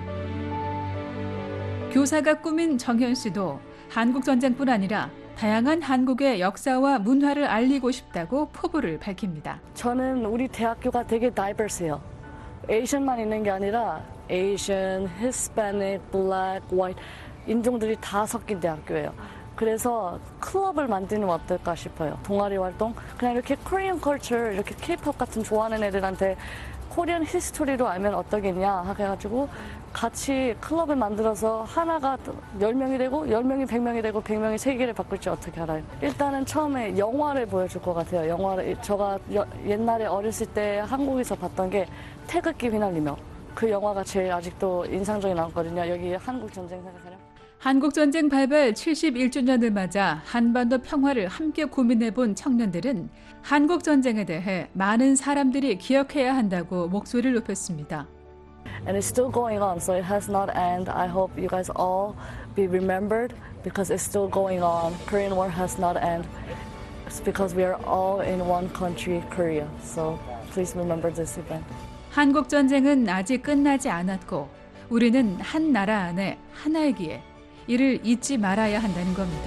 교사가 꿈인 정현 씨도 한국 전쟁뿐 아니라 다양한 한국의 역사와 문화를 알리고 싶다고 포부를 밝힙니다. 저는 우리 대학교가 되게 다이버스해요. 에이션만 있는 게 아니라 에이션, 히스패닉, 블랙, 화이트 인종들이 다 섞인 대학교예요. 그래서 클럽을 만드는 건 어떨까 싶어요. 동아리 활동. 그냥 이렇게 코리안 컬처, 이렇게 케이팝 같은 좋아하는 애들한테 코리안 히스토리로 알면 어떠겠냐 해가지고 같이 클럽을 만들어서 하나가 열 명이 되고 열 명이 백 명이 되고 백 명이 세계를 바꿀지 어떻게 알아요. 일단은 처음에 영화를 보여줄 것 같아요. 영화를 제가 여, 옛날에 어렸을 때 한국에서 봤던 게 태극기 휘날리며 그 영화가 제일 아직도 인상적이 남았거든요. 여기 한국 전쟁 생각하면. 한국전쟁 발발 칠십일 주년을 맞아 한반도 평화를 함께 고민해본 청년들은 한국전쟁에 대해 많은 사람들이 기억해야 한다고 목소리를 높였습니다. And it's still going on, so it has not ended. I hope you guys all be remembered because it's still going on. Korean War has not ended. It's because we are all in one country, Korea. So please remember this event. 한국 전쟁은 아직 끝나지 않았고 우리는 한 나라 안에 하나이기에 이를 잊지 말아야 한다는 겁니다.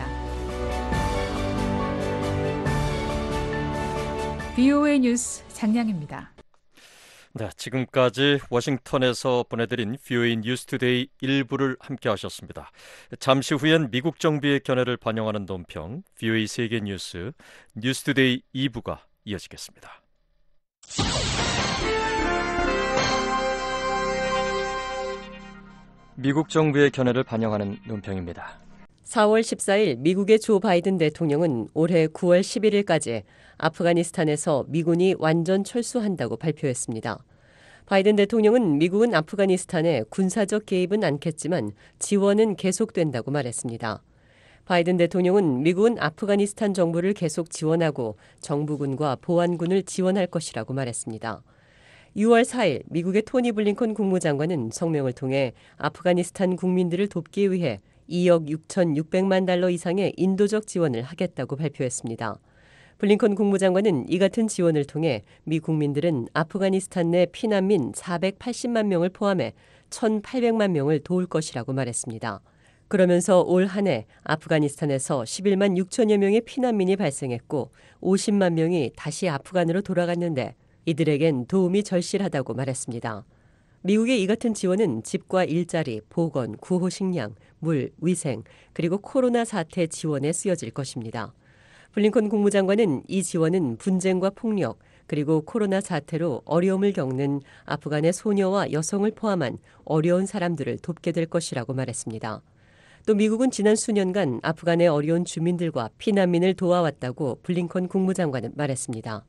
브이오에이 뉴스 장량입니다. 네, 지금까지 워싱턴에서 보내드린 브이오에이 뉴스투데이 일부를 함께 하셨습니다. 잠시 후엔 미국 정부의 견해를 반영하는 논평 브이오에이 세계 뉴스 뉴스투데이 이 부가 이어지겠습니다. 미국 정부의 견해를 반영하는 논평입니다. 사월 십사일 미국의 조 바이든 대통령은 올해 구월 십일일까지 아프가니스탄에서 미군이 완전 철수한다고 발표했습니다. 바이든 대통령은 미국은 아프가니스탄에 군사적 개입은 않겠지만 지원은 계속된다고 말했습니다. 바이든 대통령은 미국은 아프가니스탄 정부를 계속 지원하고 정부군과 보안군을 지원할 것이라고 말했습니다. 유월 사일 미국의 토니 블링컨 국무장관은 성명을 통해 아프가니스탄 국민들을 돕기 위해 이억 육천육백만 달러 이상의 인도적 지원을 하겠다고 발표했습니다. 블링컨 국무장관은 이 같은 지원을 통해 미 국민들은 아프가니스탄 내 피난민 사백팔십만 명을 포함해 천팔백만 명을 도울 것이라고 말했습니다. 그러면서 올 한 해 아프가니스탄에서 십일만 육천여 명의 피난민이 발생했고 오십만 명이 다시 아프간으로 돌아갔는데 이들에겐 도움이 절실하다고 말했습니다. 미국의 이 같은 지원은 집과 일자리, 보건, 구호 식량, 물, 위생, 그리고 코로나 사태 지원에 쓰여질 것입니다. 블링컨 국무장관은 이 지원은 분쟁과 폭력, 그리고 코로나 사태로 어려움을 겪는 아프간의 소녀와 여성을 포함한 어려운 사람들을 돕게 될 것이라고 말했습니다. 또 미국은 지난 수년간 아프간의 어려운 주민들과 피난민을 도와왔다고 블링컨 국무장관은 말했습니다.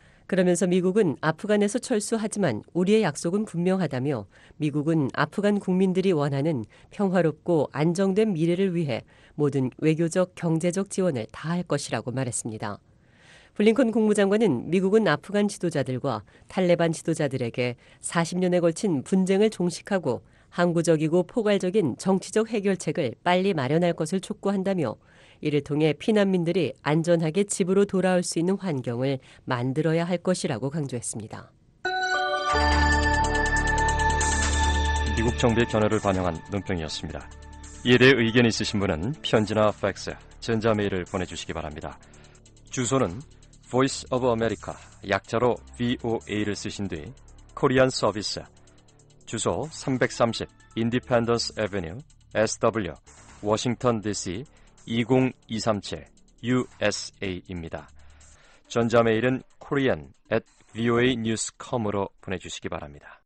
그러면서 미국은 아프간에서 철수하지만 우리의 약속은 분명하다며 미국은 아프간 국민들이 원하는 평화롭고 안정된 미래를 위해 모든 외교적, 경제적 지원을 다할 것이라고 말했습니다. 블링컨 국무장관은 미국은 아프간 지도자들과 탈레반 지도자들에게 사십 년에 걸친 분쟁을 종식하고 항구적이고 포괄적인 정치적 해결책을 빨리 마련할 것을 촉구한다며 이를 통해 피난민들이 안전하게 집으로 돌아올 수 있는 환경을 만들어야 할 것이라고 강조했습니다. 미국 정부의 견해를 반영한 논평이었습니다. 이에 대해 의견이 있으신 분은 편지나 팩스, 전자메일을 보내주시기 바랍니다. 주소는 Voice of America, 약자로 브이오에이를 쓰신 뒤 코리안 서비스, 주소 삼백삼십 Independence Avenue, 에스더블유, 워싱턴 디씨 이공이삼칠 유에스에이입니다. 전자메일은 korean at 브이오에이 뉴스 닷 컴으로 보내주시기 바랍니다.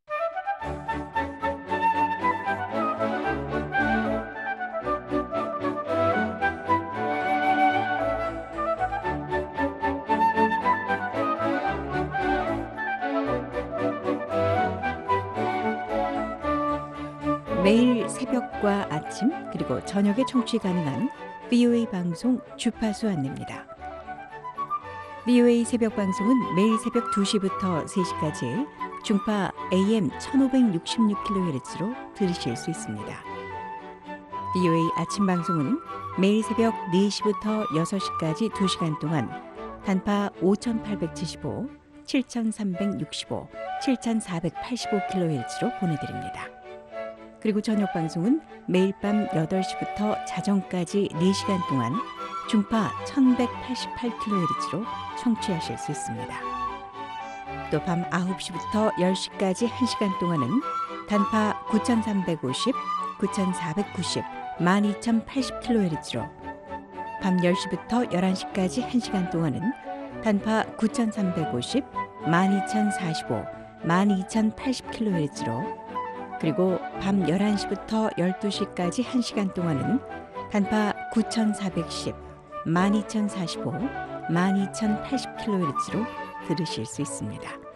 매일 새벽과 아침 그리고 저녁에 청취 가능한 브이오에이 방송 주파수 안내입니다. 브이오에이 새벽 방송은 매일 새벽 두 시부터 세 시까지 중파 에이엠 천오백육십육 킬로헤르츠로 들으실 수 있습니다. 브이오에이 아침 방송은 매일 새벽 네 시부터 여섯 시까지 두 시간 동안 단파 오천팔백칠십오, 칠천삼백육십오, 칠천사백팔십오 킬로헤르츠로 보내드립니다. 그리고 저녁 방송은 매일 밤 여덟 시부터 자정까지 네 시간 동안 중파 천백팔십팔 킬로헤르츠로 청취하실 수 있습니다. 또 밤 아홉 시부터 열 시까지 한 시간 동안은 단파 구천삼백오십, 구천사백구십, 만 이천팔십 킬로헤르츠로 밤 열 시부터 열한 시까지 한 시간 동안은 단파 구천삼백오십, 만 이천사십오, 만 이천팔십 킬로헤르츠로 그리고 밤 열한 시부터 열두 시까지 한 시간 동안은 단파 구천사백십, 만 이천사십오, 만 이천팔십 킬로헤르츠로 들으실 수 있습니다.